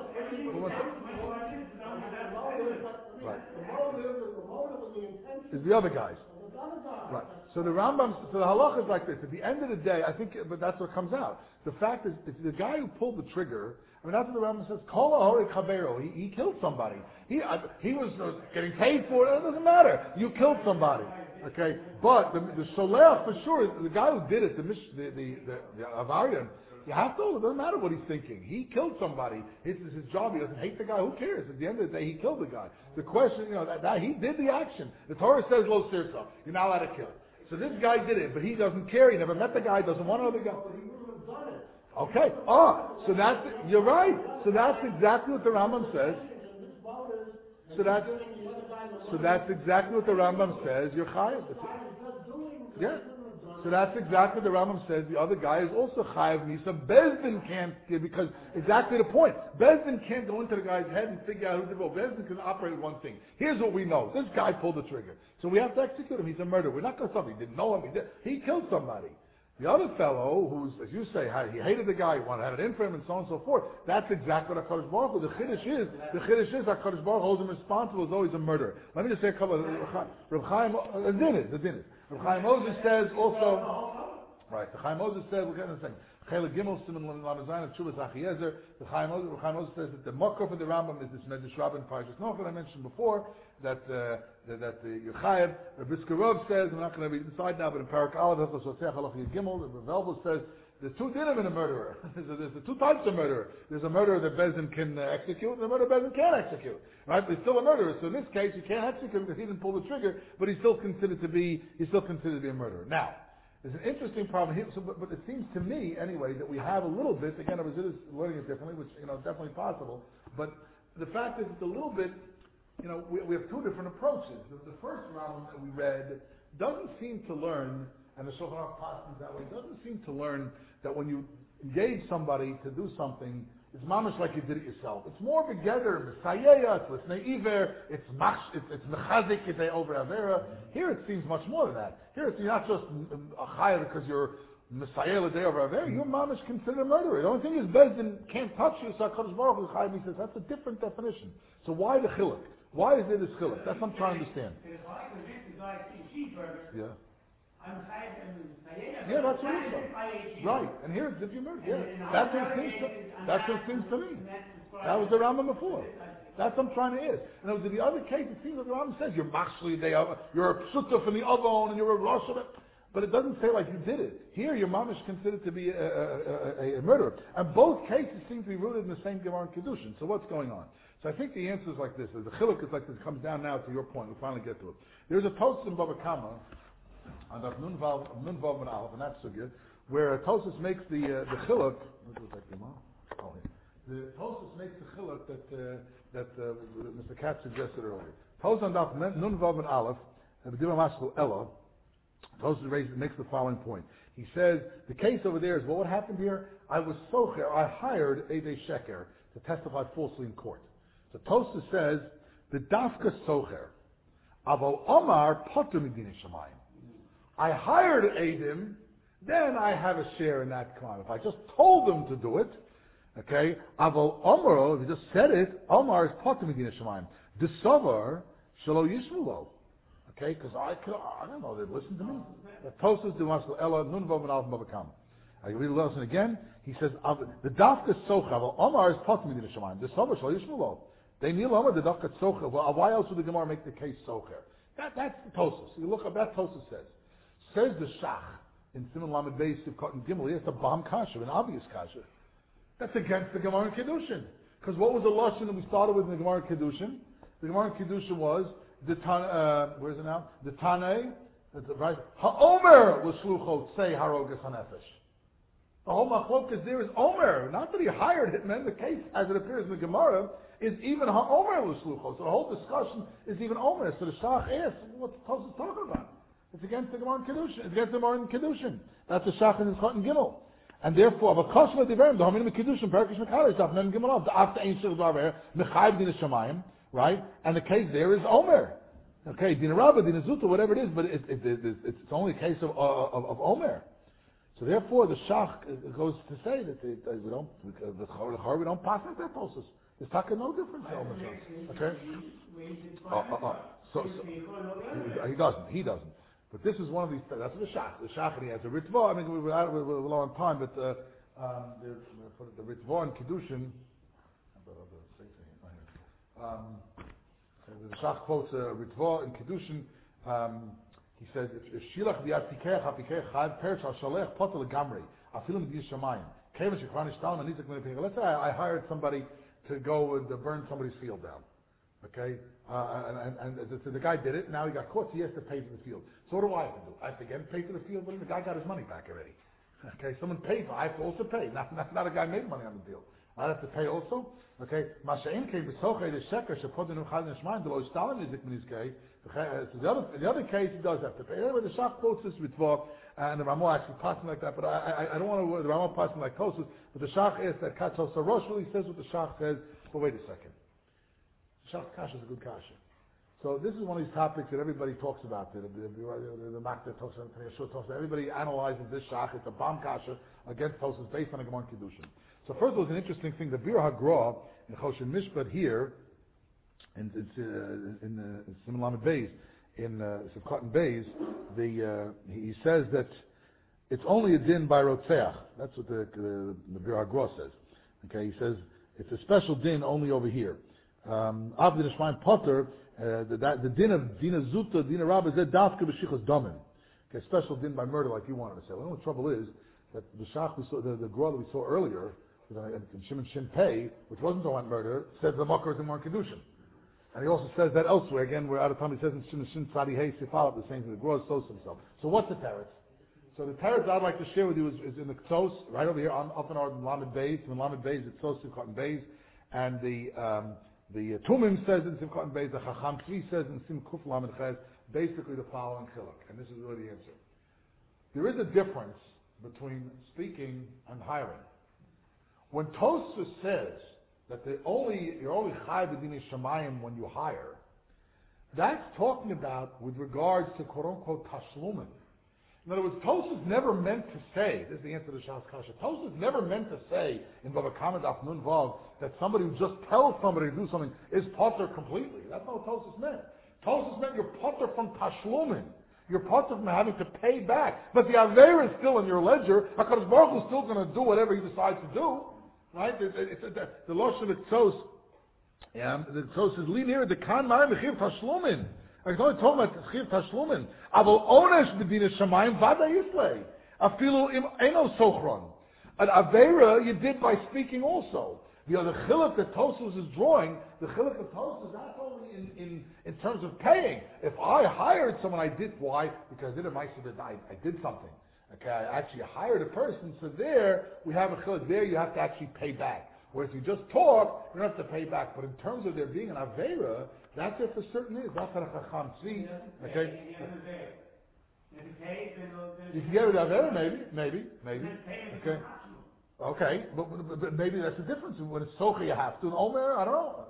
Right. The motive and the intention Is the other guys. of the other guy. Right. So the halach is like this. At the end of the day, I think, but that's what comes out. The fact is, it's the guy who pulled the trigger. I mean, that's what the Rambam says. Kol ahori kabero. He killed somebody. He was getting paid for it. It doesn't matter. You killed somebody. Okay. But the soleach for sure. The guy who did it, the avarian. You have to. It doesn't matter what he's thinking. He killed somebody. It's his job. He doesn't hate the guy. Who cares? At the end of the day, he killed the guy. The question, that he did the action. The Torah says lo sirsa. You're not allowed to kill. So this guy did it, but he doesn't care. He never met the guy. Doesn't want to know the guy. Okay. So you're right. So that's exactly what the Rambam says. So that's exactly what the Rambam says. You're chayav. Yeah. So that's exactly what the Rambam says. The other guy is also chayav misa. Bezdin can't give because exactly the point. Bezdin can't go into the guy's head and figure out who did what. Bezdin can operate with one thing. Here's what we know: this guy pulled the trigger, so we have to execute him. He's a murderer. We're not going to stop him. He didn't know him. He killed somebody. The other fellow, who's, as you say, he hated the guy, he had an in for him, and so on and so forth. That's exactly what HaKadosh Baruch Hu. The Chiddush is HaKadosh Baruch Hu holds him responsible as though he's a murderer. Let me just say a couple of Reb Chaim, the din is. Reb Chaim Moses says also, right, the Chaim Moses says, look at this thing. Chelik Gimel Simon Lamazayin of Chuvas Achiezer. The Chaim Moses says that the makor for the Rambam is this Medrash Rabbah in Parshas Noach that I mentioned before. That the Yechayev, Rabbi Skarov says, I'm not going to read inside now, but in Parak Aleph, Halacha Halacha Gimel, the Velvel says there's two dinim in a murderer. There's two types of murderer. There's a murderer that Bezdin can execute, and a murderer Bezdin can't execute. Right? But he's still a murderer. So in this case, you can't execute because he didn't pull the trigger, but he's still considered to be a murderer. Now, there's an interesting problem here, but it seems to me, anyway, that we have a little bit, again, I was learning it differently, which, definitely possible, but the fact is, it's a little bit, we have two different approaches. The first Rambam that we read doesn't seem to learn, and the Shulchan Aruch passes that way, doesn't seem to learn that when you engage somebody to do something, it's mamish like you did it yourself. It's more together, Messiah, it's Lisnei Iver, it's Mechazik, it's over Avera. Here it seems much more than that. Here it's not just a Chaya because you're Messiah the day over Avera, you're mamish considered a murderer. The only thing is Bezdin can't touch you, so HaKadosh Baruch Hu Chayim, he says, that's a different definition. So why the chiluk? Why is there this chiluk? That's what I'm trying to understand. Yeah. Yeah, that's what it is. Right, and here it's if you murder. Yeah, that's what it seems to me. That was the Rambam before. That's what I'm trying to ask. And in the other case, it seems like the Rambam says you're machshli, you're a psutah from the avon, and you're a rosh of it. But it doesn't say like you did it. Here, your mom is considered to be a murderer. And both cases seem to be rooted in the same Gemara and Kedushin. So what's going on? So I think the answer is like this. The chiluk is like this. It comes down now to your point. We'll finally get to it. There's a Tosfos in Bava Kama, on the Nun Vav and Aleph, and that's sugya, where Tosfos makes the chiluk. The Tosfos makes the chiluk that Mr. Katz suggested earlier. Tosfos on Nun Vav and Aleph, and the Dimah Maskul Ella. Tosfos makes the following point. He says the case over there is what happened here. I hired Eidei Sheker to testify falsely in court. So Tosfos says the Dafka Socher, Avo Omar Potter Medina Shemayim. I hired Eidim, then I have a share in that crime. If I just told them to do it, okay, Avo Omar, if you just said it, Omar is Potter Medina Shemayim. Desover Shelo Yishmulo. Okay, because I don't know, they'd listen to me. Tosfos Dimaskal Ella Nun Vav and Aleph Bava Kama. I read the lesson again. He says the Dafka Socha. Well, Omar is Potter Medina Shemayim. The Socha Shlo Yishmulo. They kneel Omar the Dafka Socha. Well, why else would the Gemara make the case Socher? That's the Tosfos. You look up that Tosfos says the Shach in Simon Lamed Beis Sivkot and Gimel. It's a bomb kasha, an obvious kasha. That's against the Gemara and Kedushin. Because what was the lashon that we started with in the Gemara and Kedushin? The Gemara and Kedushin was the where is it now? The Tanei, right? HaOmer was Shluchot say Harogas HaNefesh. The whole machlokes there is Omer. Not that he hired hitmen. The case, as it appears in the Gemara, is even HaOmer was Shluchot. So the whole discussion is even Omer. So the Shach asks, what's Tosfos talking about? It's against the Gemara and Kedushin. It's against the Gemara and Kedushin. That's the Shach in Chot and Gimel. And therefore, Avakashma Diverim, the Hominim Kedushin, Perikish Mekadosh, Dafnem Gimel, the After Ein Shel Davar, Mechayv Din Shamayim. Right? And the case there is Omer. Okay, Dina Rabba, Dina Zuta, whatever it is, but it's only a case of Omer. So therefore, the Shach goes to say that we don't pass like that Tosfos. There's talking no difference to Omer. Okay? He doesn't. But this is one of these, that's the Shach. The Shach, he has a Ritva. I mean, we're low on time, but the Ritva and Kedushin, the Shach quotes Ritva in Kedushin. He says, "If Shilach v'yad pikech ha'pikech chayv perish al shalech potel legamri afilu mediyas shamayim kevan shekvan ishtalim anizik minapikech." Let's say I hired somebody to go and burn somebody's field down. Okay, and the guy did it. Now he got caught, so he has to pay for the field. So what do I have to do? I have to again pay for the field, but the guy got his money back already. Okay, someone paid for it. I have to also pay. Not a guy made money on the deal. I have to pay also. Okay, Masha'im came b'sochei the sheker shepodenu chad neshmayim the lo ishtalim nizik minizkei. The other case he does have to pay. Anyway, the Shach quotes this Ritva, and the Ramah actually passing like that. But I don't want to. The Ramah passing like Tosfos. But the Shach is that Katzos Rosh really says what the Shach says. But wait a second. Shach Kasha is a good Kasha. So this is one of these topics that everybody talks about. The Makta talks about, the Yeshua talks about. Everybody analyzes this Shach. It's a bomb Kasha against Tosfos based on a Gemara Kedushin. So first of all, it's an interesting thing. The Bir HaGra in Choshen Mishpat here, in Simon Lamed Beis, in Sivkot and Beis, he says that it's only a din by Rotzeach. That's what the Bir HaGra says. Okay, he says it's a special din only over here. After the Shemaim Potter, the din of Dina Zuta, Dina Rabba, is that Dafka B'Shichas Domim. Okay, special din by murder, like you wanted to say. Well, the only trouble is that the Shach we saw, the Gra that we saw earlier, and Shimon Shin Pei, which wasn't the one murder, says the Makar is in Mar Kedushin. And he also says that elsewhere. Again, we're out of time. He says in Shimon Shin Tzadi Hey Sifal, the same thing. The Gra is himself. So what's the teretz? So the teretz I'd like to share with you is in the Ktos, right over here, up in our Lamed Beis. In Lamed Beis, it's Ktos, Sivkot and Beis. And The Tumim says in Simchat and Beis, the Chacham Tzvi says in Sim Kuf Lamed Ches, basically the following chiluk, and this is really the answer. There is a difference between speaking and hiring. When Tosfos says that you're only chai b'dinei shamayim when you hire, that's talking about with regards to quote unquote tashlumin. In other words, Tosfos never meant to say, this is the answer to the Shas Kasha, Tosfos never meant to say in Bava Kama Daf Nun Vav that somebody who just tells somebody to do something is potter completely. That's not what Tosfos meant. Tosfos meant you're potter from tashlumin. You're potter from having to pay back. But the Aveira is still in your ledger. HaKadosh Baruch Hu is still going to do whatever he decides to do. Right? The Lashon of Tzos, the Tzos is linear, the Kan Ma'am Mechiv Tashlumin. I was only talking about Mechiv Tashlumin. Aval Onesh B'dinei Shamayim Vada Yislei. Afilu Eno Sochron. An Aveira you did by speaking also. The other chiluk that Tosfos is drawing, the chiluk of Tosfos, that's only in terms of paying. If I hired someone, I did, why? Because I did a ma'aseh, I did something. Okay, I actually hired a person, so there we have a chiluk. There you have to actually pay back. Whereas if you just talk, you don't have to pay back. But in terms of there being an Aveira, that's if for certain is. That's what a Chacham Tzvi. Okay. You can get rid of Aveira, maybe. Okay. Okay, but maybe that's the difference. When it's socha, you have to. And Omer, I don't know.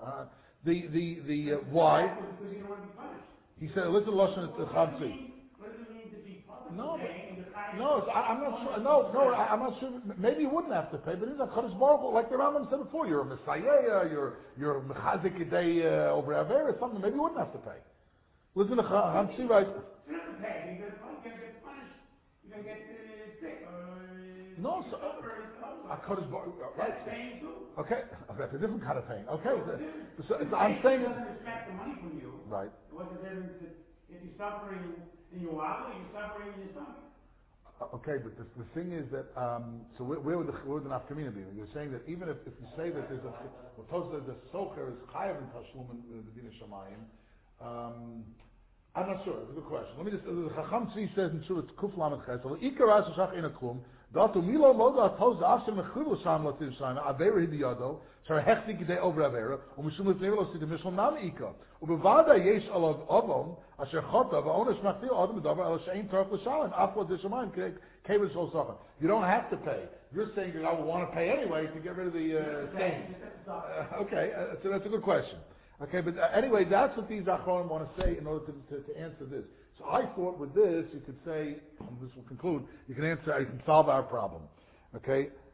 Why? He said, listen, Lashon at Chacham Tzvi. No, I'm not sure. No, I'm not sure. Maybe you wouldn't have to pay, but it's a Kadosh Baruch Hu, like the Rambam said before. You're a Messiah, you're Mechazik Yidei over Aver or something. Maybe you wouldn't have to pay. Listen to Chacham Tzvi, right? You don't have to pay because you're going to get punished. You're going to get sick. No, so Kadosh Baruch Hu, right? Okay, that's a different kind of pain. Okay, so I'm saying. It doesn't extract the money from you. Right. What's the difference if you're suffering in your wallet, you're suffering in your stomach? Okay, but the thing is that, so where would the nafkamina be? You're saying that even if you say that there's the socher is chayav in tashlum in the din shamayim, I'm not sure. It's a good question. Let me just, the Chacham Tzvi says in Shurat Kuf Lamed Ches, Ikar Asa Shach Einakum, Datu Milo Loda Atoz Asher Mechulu Sham Lativ Shana, Avera Hidiyado, Shar Hechti Gidei Over Avera, Umishum Lefnevelo Sid Mishlam Nam Ika, Ubevada Yesh Alav Avom, Asher Chota, Vaonesh Machtil Adam Davar, El Shein Tarf L'Shalim, Afwa Dishamayim, Kevin Shol Sachan. You don't have to pay. You're saying that I would want to pay anyway to get rid of the stains. Okay, so that's a good question. Okay, but anyway, that's what these Achronim want to say in order to answer this. So I thought with this, you could say, and this will conclude, you can solve our problem. Okay?